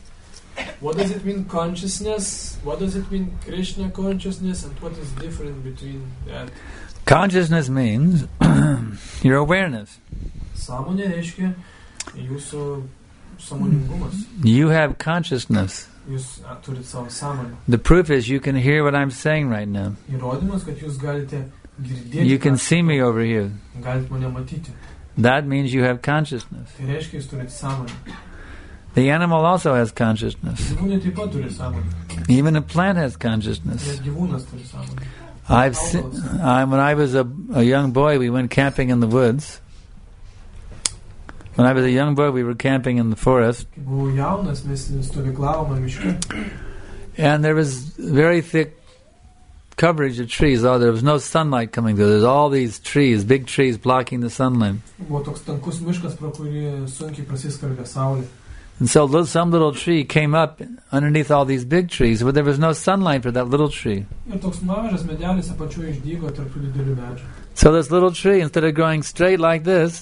What does it mean consciousness? What does it mean Krishna consciousness? And what is different between that? Consciousness means your awareness. Sąmonė reiškia jūsų sąmoningumas. You have consciousness. Jūs turit savo sąmonę. The proof is you can hear what I'm saying right now. Įrodymas, kad jūs galite girdėti. You can see me over here. Galite mane matyti. That means you have consciousness. Tai reiškia, jūs turit sąmonę. The animal also has consciousness. Gyvūnai taip pat turi sąmonę. Even a plant has consciousness. Net gyvūnas turi sąmonę. I've se- I, when I was a, a young boy, we went camping in the woods. When I was a young boy, we were camping in the forest. Buvau jaunas, mes stovyklavome miške. And there was very thick coverage of trees. Oh, there was no sunlight coming through. There's all these trees, big trees blocking the sunlight. Buvo toks tankus miškas, pro kurį sunkiai prasiskverbė saulė. And so little, some little tree came up underneath all these big trees, but there was no sunlight for that little tree. Ir toks mažas medelis apačioje išdygo tarp didelių medžių. So this little tree, instead of growing straight like this,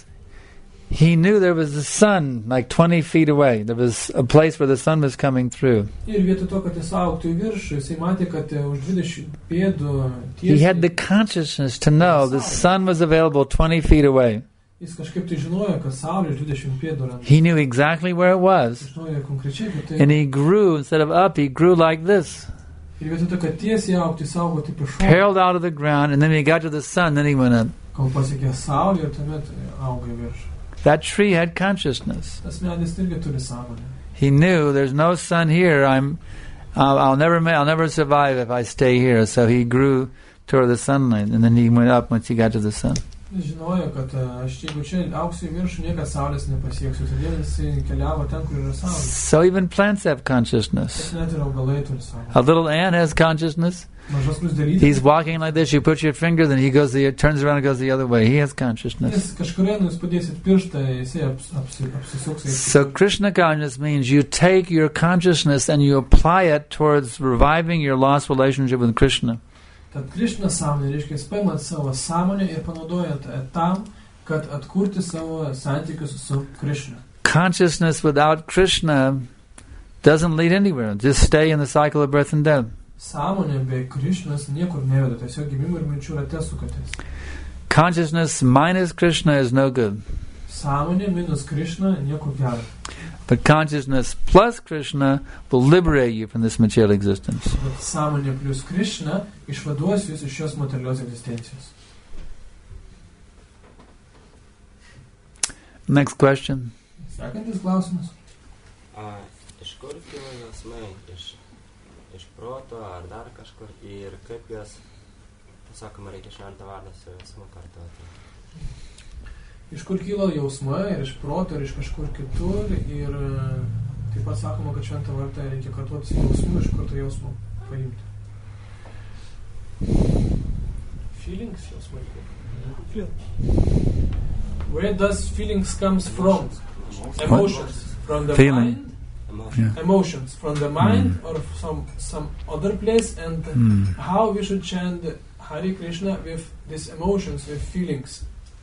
he knew there was a sun like twenty feet away. There was a place where the sun was coming through. Ir vietoj to, kad jis augtų į viršų, jisai matė, kad už dvidešimt pėdų tiesiai. He had the consciousness to know the sun was available twenty feet away. Jis kažkaip tai žinojo, kad saulė iš dvidešimt pėdų randa. He knew exactly where it was. Žinojo konkrečiai, kad tai. And he grew, instead of up, he grew like this. Ir vietoj to, kad tiesiai augtų, jis augo taip iš šono. Hurled out of the ground, and then when he got to the sun, then he went up. Kol pasiekė saulę, ir tuomet augo į viršų. That tree had consciousness. Tas medis irgi turi sąmonę. He knew there's no sun here. I'm, I'll, I'll never, ma- I'll never survive if I stay here. So he grew toward the sunlight, and then he went up once he got to the sun. Jis žinojo, kad aš jeigu čia augsiu į viršų, niekas saulės nepasieksiu. Todėl jisai keliavo ten, kur yra saulė. So even plants have consciousness. Net ir augalai turi sąmonę. A little ant has consciousness. Mažas skruzdėlytės. He's walking like this. You put your finger, then he goes the turns around and goes the other way. He has consciousness. Jis kažkurien jūs padėsit pirštą, jisai aps, apsi, apsisuks. So Krishna consciousness means you take your consciousness and you apply it towards reviving your lost relationship with Krishna. Tad Krishna sąmonė reiškia, jis paimat savo sąmonę ir panaudojat tam, kad atkurti savo santykius su Krishna. Consciousness without Krishna doesn't lead anywhere. Just stay in the cycle of birth and death. Sąmonė be Krishnas niekur neveda, tiesiog gimimo ir mirčių rate sukatės. Consciousness minus Krishna is no good. Sąmonė minus Krishna niekur gera. But consciousness plus Krishna will liberate you from this material existence. Bet sąmonė plus Krishna išvaduos jūs iš šios materialios egzistencijos. Next question. Sekantis klausimas. A, iš kur kyla jausmai? Iš, iš proto ar dar kažkur? Ir kaip juos, pasakoma, reikia šventą vardą su jausmu kartuoti? Iš kur kyla jausmai? Ir iš proto, ir iš kažkur kitur. Ir taip pat sakoma, kad šventą vardą reikia kartuoti su jausmu, iš kur to jausmu paimti. Feelings jausmai. Feel. Where does feelings comes from? Emotions from the Feeling. mind. Emotions. Yeah. Emotions from the mind mm. or some some other place, and mm. how we should chant Hare Krishna with these emotions, with feelings.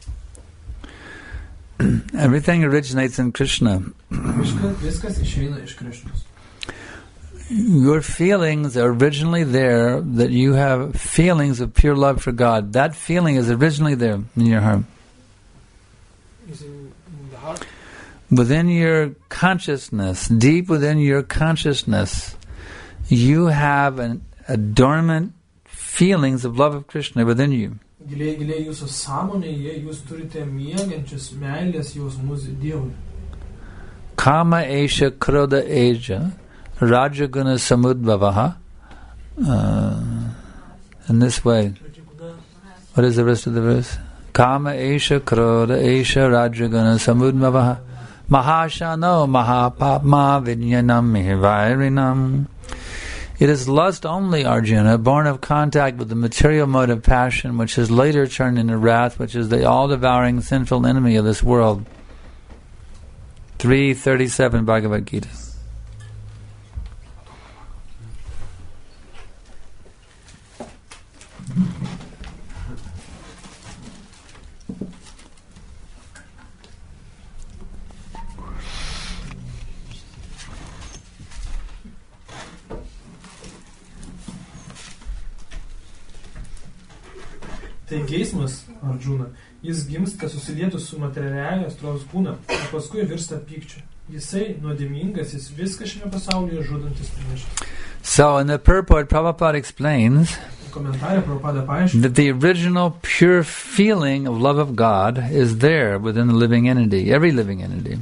Everything originates in Krishna. Viskas išeina iš Krishnos. Your feelings are originally there, that you have feelings of pure love for God. That feeling is originally there in your heart. Is in, in the heart? Within your consciousness, deep within your consciousness, you have an, a dormant feelings of love of Krishna within you. Giliai, giliai jūsų sąmonėje jūs turite miegančius meilės jausmus Dievui. Kama esha krodha eja rajaguna samudbhavaha. Uh, in this way. What is the rest of the verse? Kama esha krodha esha rajaguna samudbhavaha. Mahashano mahapapma vinyanam mihivairinam. It is lust only, Arjuna, born of contact with the material mode of passion, which has later turned into wrath, which is the all-devouring sinful enemy of this world. three thirty-seven Bhagavad Gita. Tai geismas, Arjuna, jis gimsta susilietų su materialiaja astros kūna, o paskui virsta pykčiu. Jisai nuodėmingas, jis viską šiame pasaulyje žudantis priešas. So in the purport, Prabhupada explains that the original pure feeling of love of God is there within the living entity, every living entity.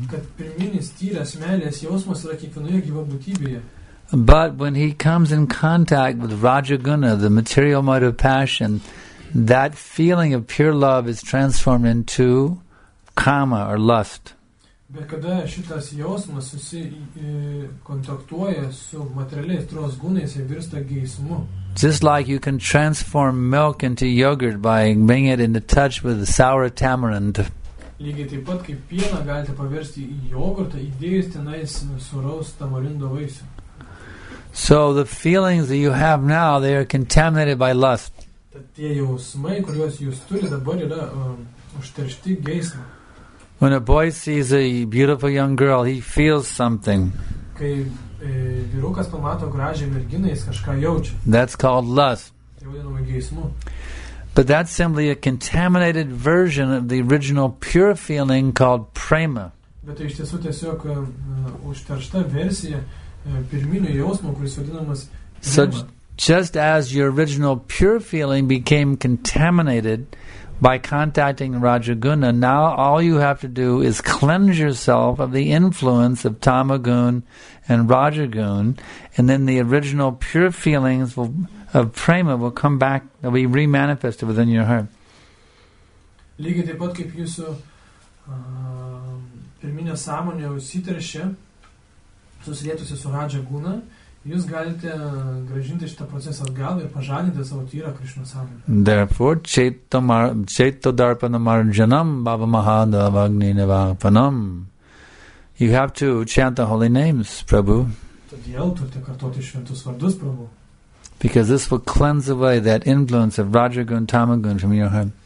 But when he comes in contact with Rajaguna, the material mode of passion, that feeling of pure love is transformed into kama or lust. Bet kada šitas jausmas susikontaktuoja su materialiais tros gūnais ir virsta geismu. Just like you can transform milk into yogurt by bringing it into touch with the sour tamarind. Lygiai taip pat kaip pieną galite paversti į jogurtą, įdėjus tenais sūraus tamarindo vaisių. So the feelings that you have now, they are contaminated by lust. Tad tie jausmai, kuriuos jūs turite dabar, yra um, užteršti geismą. When a boy sees a beautiful young girl, he feels something. Kai e, vyrukas pamato gražią merginą, jis kažką jaučia. That's called lust. Tai vadinama geismu. But that's simply a contaminated version of the original pure feeling called prema. Bet tai iš tiesų tiesiog uh, užteršta versija uh, pirminio jausmo, kuris vadinamas So prema. Just as your original pure feeling became contaminated by contacting Rajaguna, now all you have to do is cleanse yourself of the influence of Tamagun and Rajagun, and then the original pure feelings will, of prema will come back, will be remanifested within your heart. Lygiai taip pat kaip jūsų uh, pirminė sąmonė užsiteršia, susilietusi su Rajaguna, jūs galite grąžinti šitą procesą atgal ir pažadinti savo tyrą Krishna sąmonę. Therefore, Chaitodarpanamarjanam Bhavamahadavagni Nivapanam. You have to chant the holy names, Prabhu. Todėl turite kartoti šventus vardus, Prabhu. Because this will cleanse away that influence of Rajagun, Tamagun from your heart.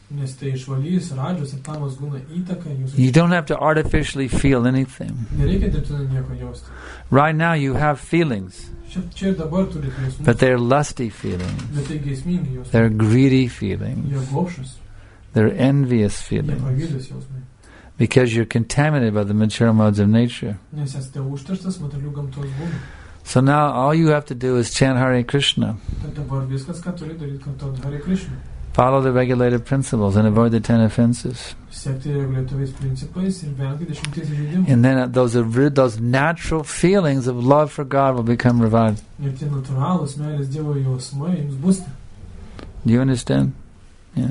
Nes tai išvalys radžios ir tamos guna įtaką jūsų. You don't have to artificially feel anything. Nereikia dirbtinai nieko jausti. Right now you have feelings, Čia ir dabar turite jausmus. but they're lusty feelings. Bet tai geismingi jausmai. They're greedy feelings. Jie gobšūs. They're envious Jie feelings. pavydūs jausmai. Because you're contaminated by the material modes of nature. Nes esate užterštas materialių gamtos būdų. So now all you have to do is chant Hare Krishna. Tad dabar viskas, ką turi daryti, kartuoti Hare Krishna. Follow the regulated principles and avoid the ten offenses. Sekti reguliatyviais principais ir vengti dešimties įžeidimų. And then those are, those natural feelings of love for God will become revived. Ir tie natūralūs meilės Dievo jausmai jums bus. Do you understand? Yeah.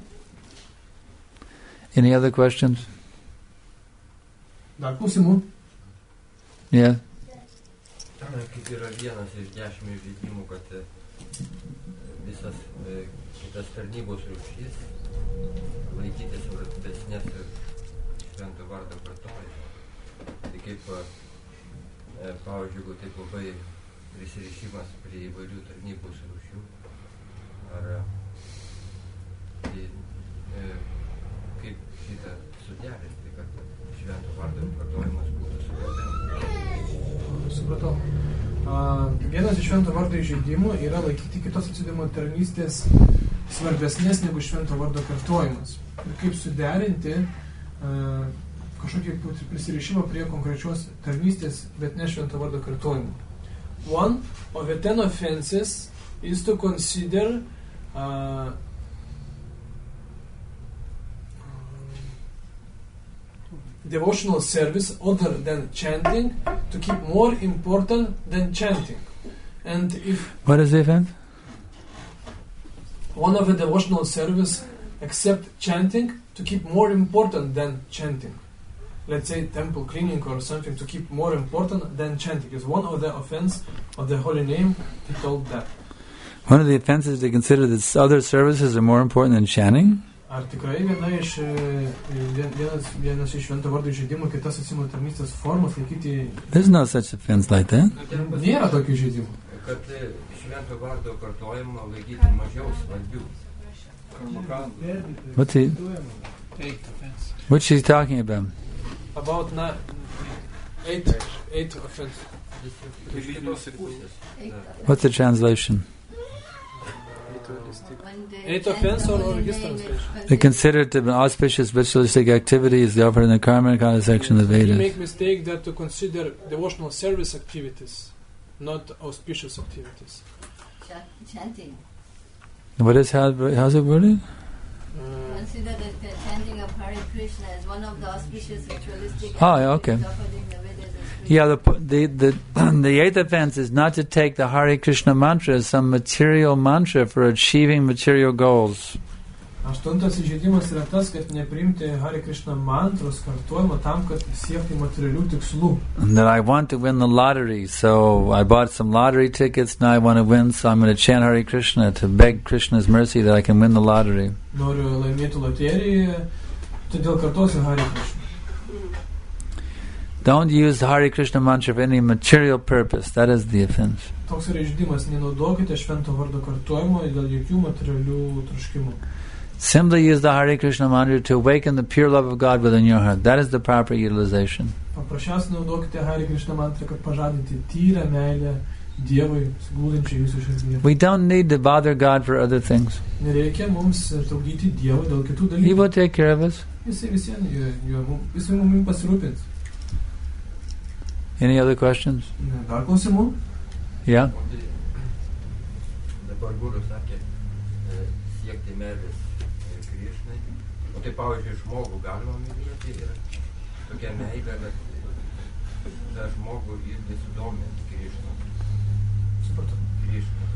Any other questions? Dar klausimų? Yeah. Kaip yra vienas iš dešimt įžeidimų, kad visas kitas tarnybos rūšys laikytis vardesnės švento vardo kartojimo. Tai kaip, pavyzdžiui, jeigu taip labai prisirišimas prie įvairių tarnybos rūšių, ar tai, kaip šitą suderinti, kad švento vardo kartojimas būtų suvokiamas. Supratau. Uh, vienas iš švento vardo įžeidimų yra laikyti kitos atsidėjimo tarnystės svarbesnės negu švento vardo kartojimas. Ir kaip suderinti uh, kažkokį prisirišimą prie konkrečios tarnystės, bet ne švento vardo kartojimo. One of the ten offenses is to consider uh, devotional service other than chanting to keep more important than chanting. And if What is the offense? one of the devotional service except chanting to keep more important than chanting, let's say temple cleaning or something to keep more important than chanting, is one of the offense of the holy name. He told that. One of the offenses to consider that other services are more important than chanting? Ar tikrai viena iš, vienas, vienas iš švento vardo įžeidimų kitas atsidėjimo tarnystės formas laikyti... There's no such offense like that. Nėra tokių įžeidimų. Kad švento vardo kartojimą laikyti mažiau svarbių. What's he? What's she talking about? About na, eight, eight offense. What's the translation? Eight offense or, or his translation? They consider it to be auspicious ritualistic activities offered in the karma and kind section of the You Vedas. make mistake that to consider devotional service activities, not auspicious activities. Chanting. What is, how, how's it worded? Uh, consider that the chanting of Hare Krishna is one of the auspicious ritualistic Oh, activities okay. offered in the Vedas. Yeah, the the the, the eighth offense is not to take the Hare Krishna mantra as some material mantra for achieving material goals. Aštuntas įžeidimas yra tas, kad nepriimti Hare Krishna mantros kartuojimo tam, kad siekti materialių tikslų. And that I want to win the lottery, so I bought some lottery tickets, now I want to win, so I'm going to chant Hare Krishna to beg Krishna's mercy that I can win the lottery. Noriu laimėti loteriją, todėl kartosiu Hare Krishna. Don't use the Hare Krishna mantra for any material purpose. That is the offense. Toks yra įžeidimas, nenaudokite švento vardo kartuojimo dėl jokių materialių troškimų. Simply use the Hare Krishna mantra to awaken the pure love of God within your heart. That is the proper utilization. Paprasčiausiai naudokite Hare Krishna mantrą, kad pažadinti tyrą meilę Dievui, glūdinčią jūsų širdyje. We don't need to bother God for other things. Nereikia mums trukdyti Dievui dėl kitų dalykų. He will take care of us. Jisai visien, jis mums pasirūpins. Any other questions? Dar klausimų? Yeah? Dabar Guru sakė, siekti meilės Krishnai. O tai, pavyzdžiui, žmogų galima mylėti ir tokia meilė, bet tą žmogų irgi sudomint Krishna. Supratau. Krishna.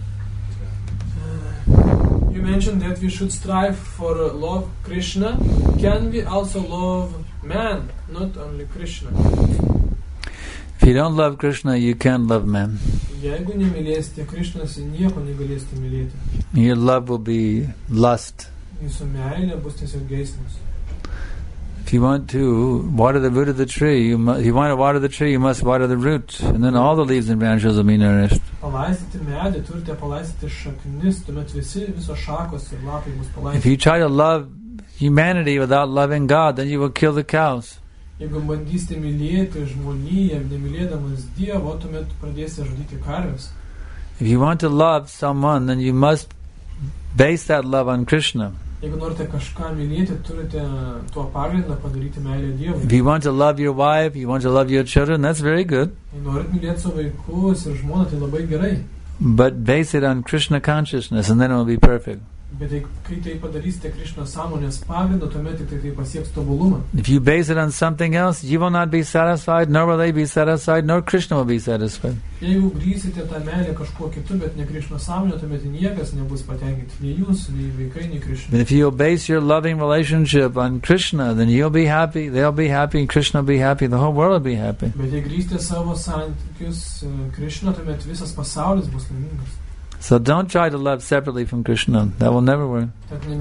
Uh, you mentioned that we should strive for love Krishna. Can we also love man, not only Krishna? If you don't love Krishna, you can't love man. Jeigu nemylėsite Krishnos, nieko negalėsite mylėti. Your love will be lust. Jūsų meilė bus tiesiog geismas. If you want to water the root of the tree, you must, if you want to water the tree, you must water the root, and then all the leaves and branches will be nourished. Palaistyti medį, turite palaistyti šaknis, tuomet visi, visos šakos ir lapai bus palaistyti. If you try to love humanity without loving God, then you will kill the cows. Jeigu bandysite mylėti žmoniją, nemylėdamas Dievo, tuomet pradėsite žudyti karves. If you want to love someone, then you must base that love on Krishna. Jeigu norite kažką mylėti, turite tuo pagrindą padaryti meilę Dievui. If you want to love your wife, you want to love your children, that's very good. Jei norit mylėti savo vaikus ir žmoną, tai labai gerai. But base it on Krishna consciousness and then it will be perfect. Bet kai tai padarysite Krishna sąmonės pagrindą, tuomet tik tai pasieks tobulumą. If you base it on something else, you will not be satisfied, nor will they be satisfied, nor Krishna will be satisfied. Jeigu grįsite tą meilę kažkuo kitu, bet ne Krishna sąmonę, tuomet niekas nebus patenkinti, nei jūs, nei vaikai, nei Krishna. But if you base your loving relationship on Krishna, then you'll be happy, they'll be happy, Krishna will be happy, the whole world will be happy. Bet jei grįsite savo santykius Krishna, tuomet visas pasaulis bus laimingas. So don't try to love separately from Krishna. That will never work.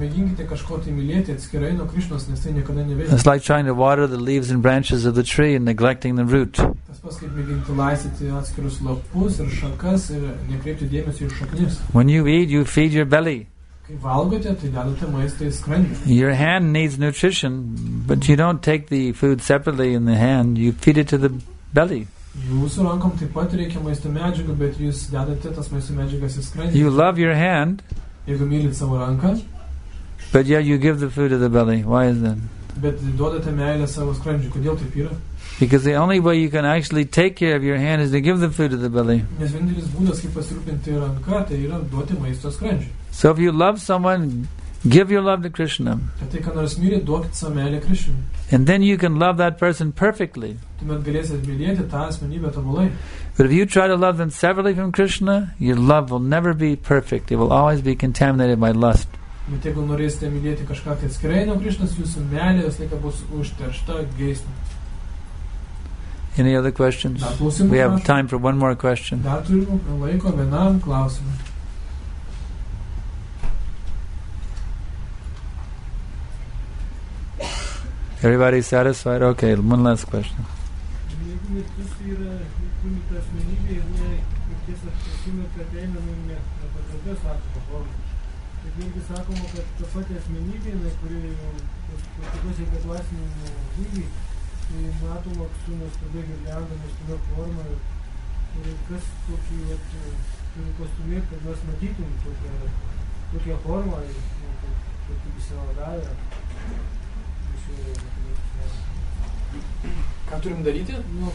It's like trying to water the leaves and branches of the tree and neglecting the root. When you eat, you feed your belly. Your hand needs nutrition, but you don't take the food separately in the hand. You feed it to the belly. Jūsų rankom taip pat reikia maisto medžiagų, bet jūs dedate tas maisto medžiagas į skrandį. You love your hand, jeigu mylit savo ranką, but yet you give the food to the belly. Why is that? Bet duodate meilę savo skrandžiui. Kodėl taip yra? Because the only way you can actually take care of your hand is to give the food to the belly. Nes vienintelis būdas, kaip pasirūpinti ranką, tai yra duoti maisto skrandžiui. So if you love someone, give your love to Krishna. Tai ką nors mylit, duokit savo meilę Krishnai. And then you can love that person perfectly. Tuomet galėsit mylėti tą asmenybę tobulai. But if you try to love them separately from Krishna, your love will never be perfect. It will always be contaminated by lust. Bet jeigu norėsite mylėti kažką tai atskirai nuo Krishnos, jūsų meilė visą laiką bus užteršta geismu. Any other questions? We have time for one more question. Dar turime laiko vienam klausimui. Everybody satisfied? Okay, one last question. Ką turim daryti?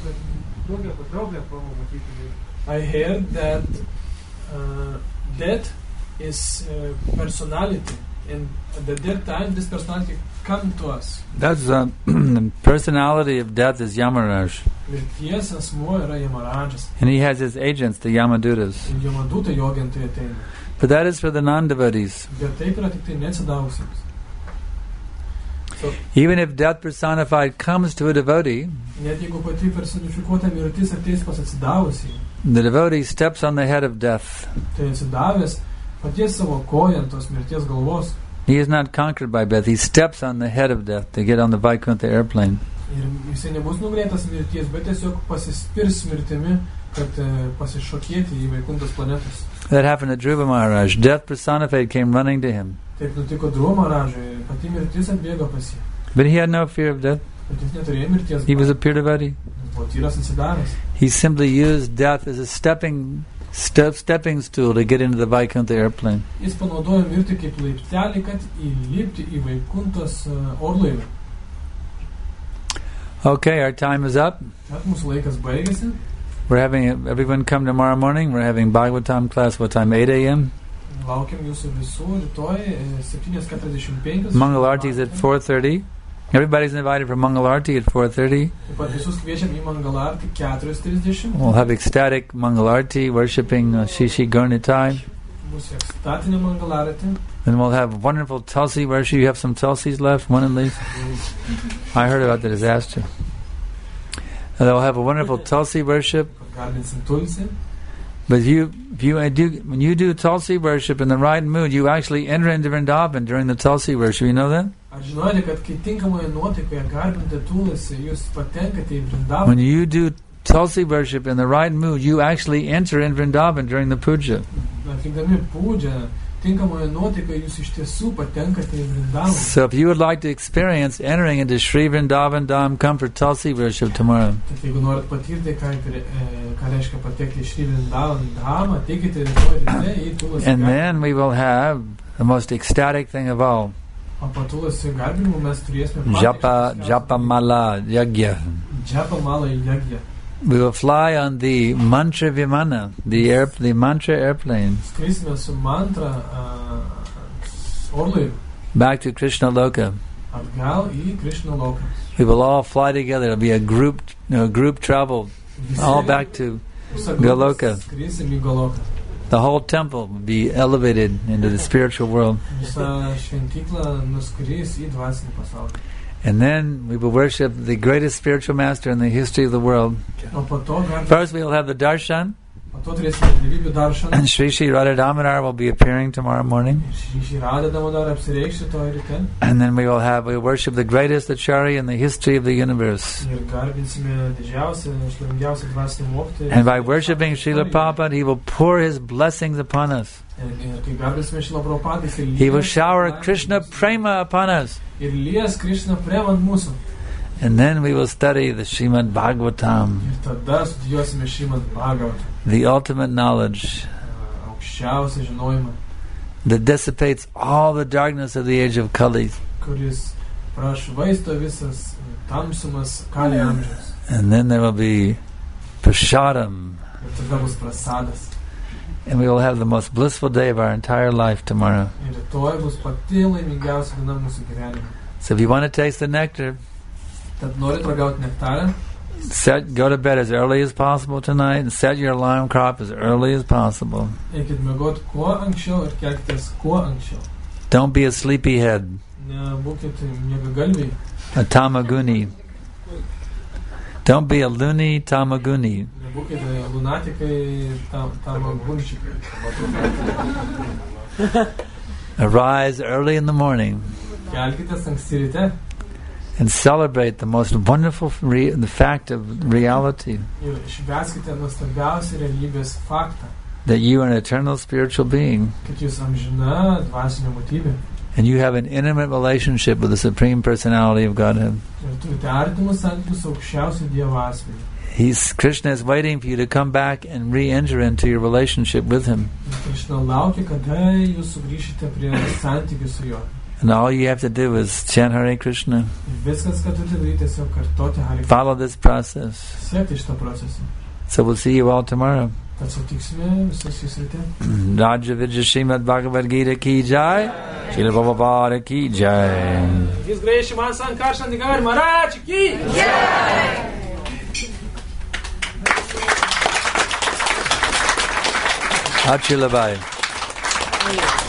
I heard that uh, death is uh, personality, and at the death time this personality come to us. That's uh, the personality of death is Yamaraj. Mirties asmuo yra Yamarajas. And he has his agents, the Yamadutas. Ir Yamadutai jo agentai ateina. But that is for the non-devotees. Bet taip yra tik tai neatsidavusiems. So, even if death personified comes to a devotee, net jeigu pati personifikuota mirtis ateis pas atsidavusį, the devotee steps on the head of death. Tai atsidavęs paties savo koją ant tos mirties galvos. He is not conquered by death. He steps on the head of death to get on the Vaikuntha airplane. Ir jisai nebus nugalėtas mirties, bet tiesiog pasispirs mirtimi, kad uh, pasišokėti į Vaikuntos planetas. That happened to Dhruva Maharaj. Death personified came running to him. Taip nutiko Dhruva Maharajui, pati mirtis atbėgo pas jį. But he had no fear of death. Bet jis neturėjo mirties. He was a pure devotee. Buvo tyras atsidavęs. He simply used death as a stepping step, stepping stool to get into the Vaikuntha airplane. Jis panaudojo mirtį kaip laiptelį, kad įlipti į Vaikuntos uh, orlaivį. Okay, our time is up. At mūsų laikas baigėsi. We're having everyone come tomorrow morning. We're having Bhagavatam class. What time? eight a.m. Laukiam jūsų visų rytoj seven forty-five. Mangal Arati is at four thirty. Everybody's invited for Mangal Arati at four thirty. Taip pat visus kviečiam į Mangal Arati four thirty. We'll have ecstatic Mangal Arati worshipping uh, Shishi Gaurnitai. Bus ekstatinė Mangal Arati. Then we'll have wonderful Tulsi worship. You have some Tulsis left? One at least? I heard about the disaster. And they'll have a wonderful Tulsi worship. But you, if you do, when you do Tulsi worship in the right mood, you actually enter into Vrindavan during the Tulsi worship. You know that? When you do Tulsi worship in the right mood, you actually enter in Vrindavan during the puja. tinkamoje nuotaikoje jūs iš tiesų patenkate į Vrindavan. So if you would like to experience entering into Sri Vrindavan Dham, come for Tulsi worship tomorrow. Tad jeigu norit patirti, ką, ką reiškia patekti į Sri Vrindavan Dhamą, ateikite rytoj ryte į Tulasi. And then we will have the most ecstatic thing of all. O po Tulasi garbinimu mes turėsime Japa, Japa Mala Yagya. Japa Mala Yagya. We will fly on the mantra vimana, the air, the mantra airplane, skrisime su mantra uh, orlaiviu back to Krishna Loka. Atgal į Krishna Loka. We will all fly together. It'll be a group, you know, group travel, all back to Goloka. Skrisim į Goloka. The whole temple will be elevated into the spiritual world. Visa šventykla nuskris į dvasinį pasaulį. And then we will worship the greatest spiritual master in the history of the world. First we will have the darshan. And Sri Sri Radha Damodar will be appearing tomorrow morning. And then we will have, we will worship the greatest acharya in the history of the universe. And by worshipping Srila Prabhupada, he will pour his blessings upon us. He will shower Krishna prema upon us. And then we will study the Srimad Bhagavatam, the ultimate knowledge that dissipates all the darkness of the age of Kali. And then there will be prasadam. And we will have the most blissful day of our entire life tomorrow. So if you want to taste the nectar, set, go to bed as early as possible tonight and set your alarm clock as early as possible. Don't be a sleepyhead, a tamaguni. Don't be a loony tamaguni. Arise early in the morning and celebrate the most wonderful re- the fact of reality, that you are an eternal spiritual being and you have an intimate relationship with the Supreme Personality of Godhead. He's, Krishna is waiting for you to come back and re-enter into your relationship with him. And all you have to do is chant Hare Krishna. Follow this process. So we'll see you all tomorrow. Raja Vijay Srimad Bhagavad Gita ki jai, Srila Prabhupada ki jai. His Grace Shriman Sankar Shantikar Maharaj ki jai. Achila Bhai.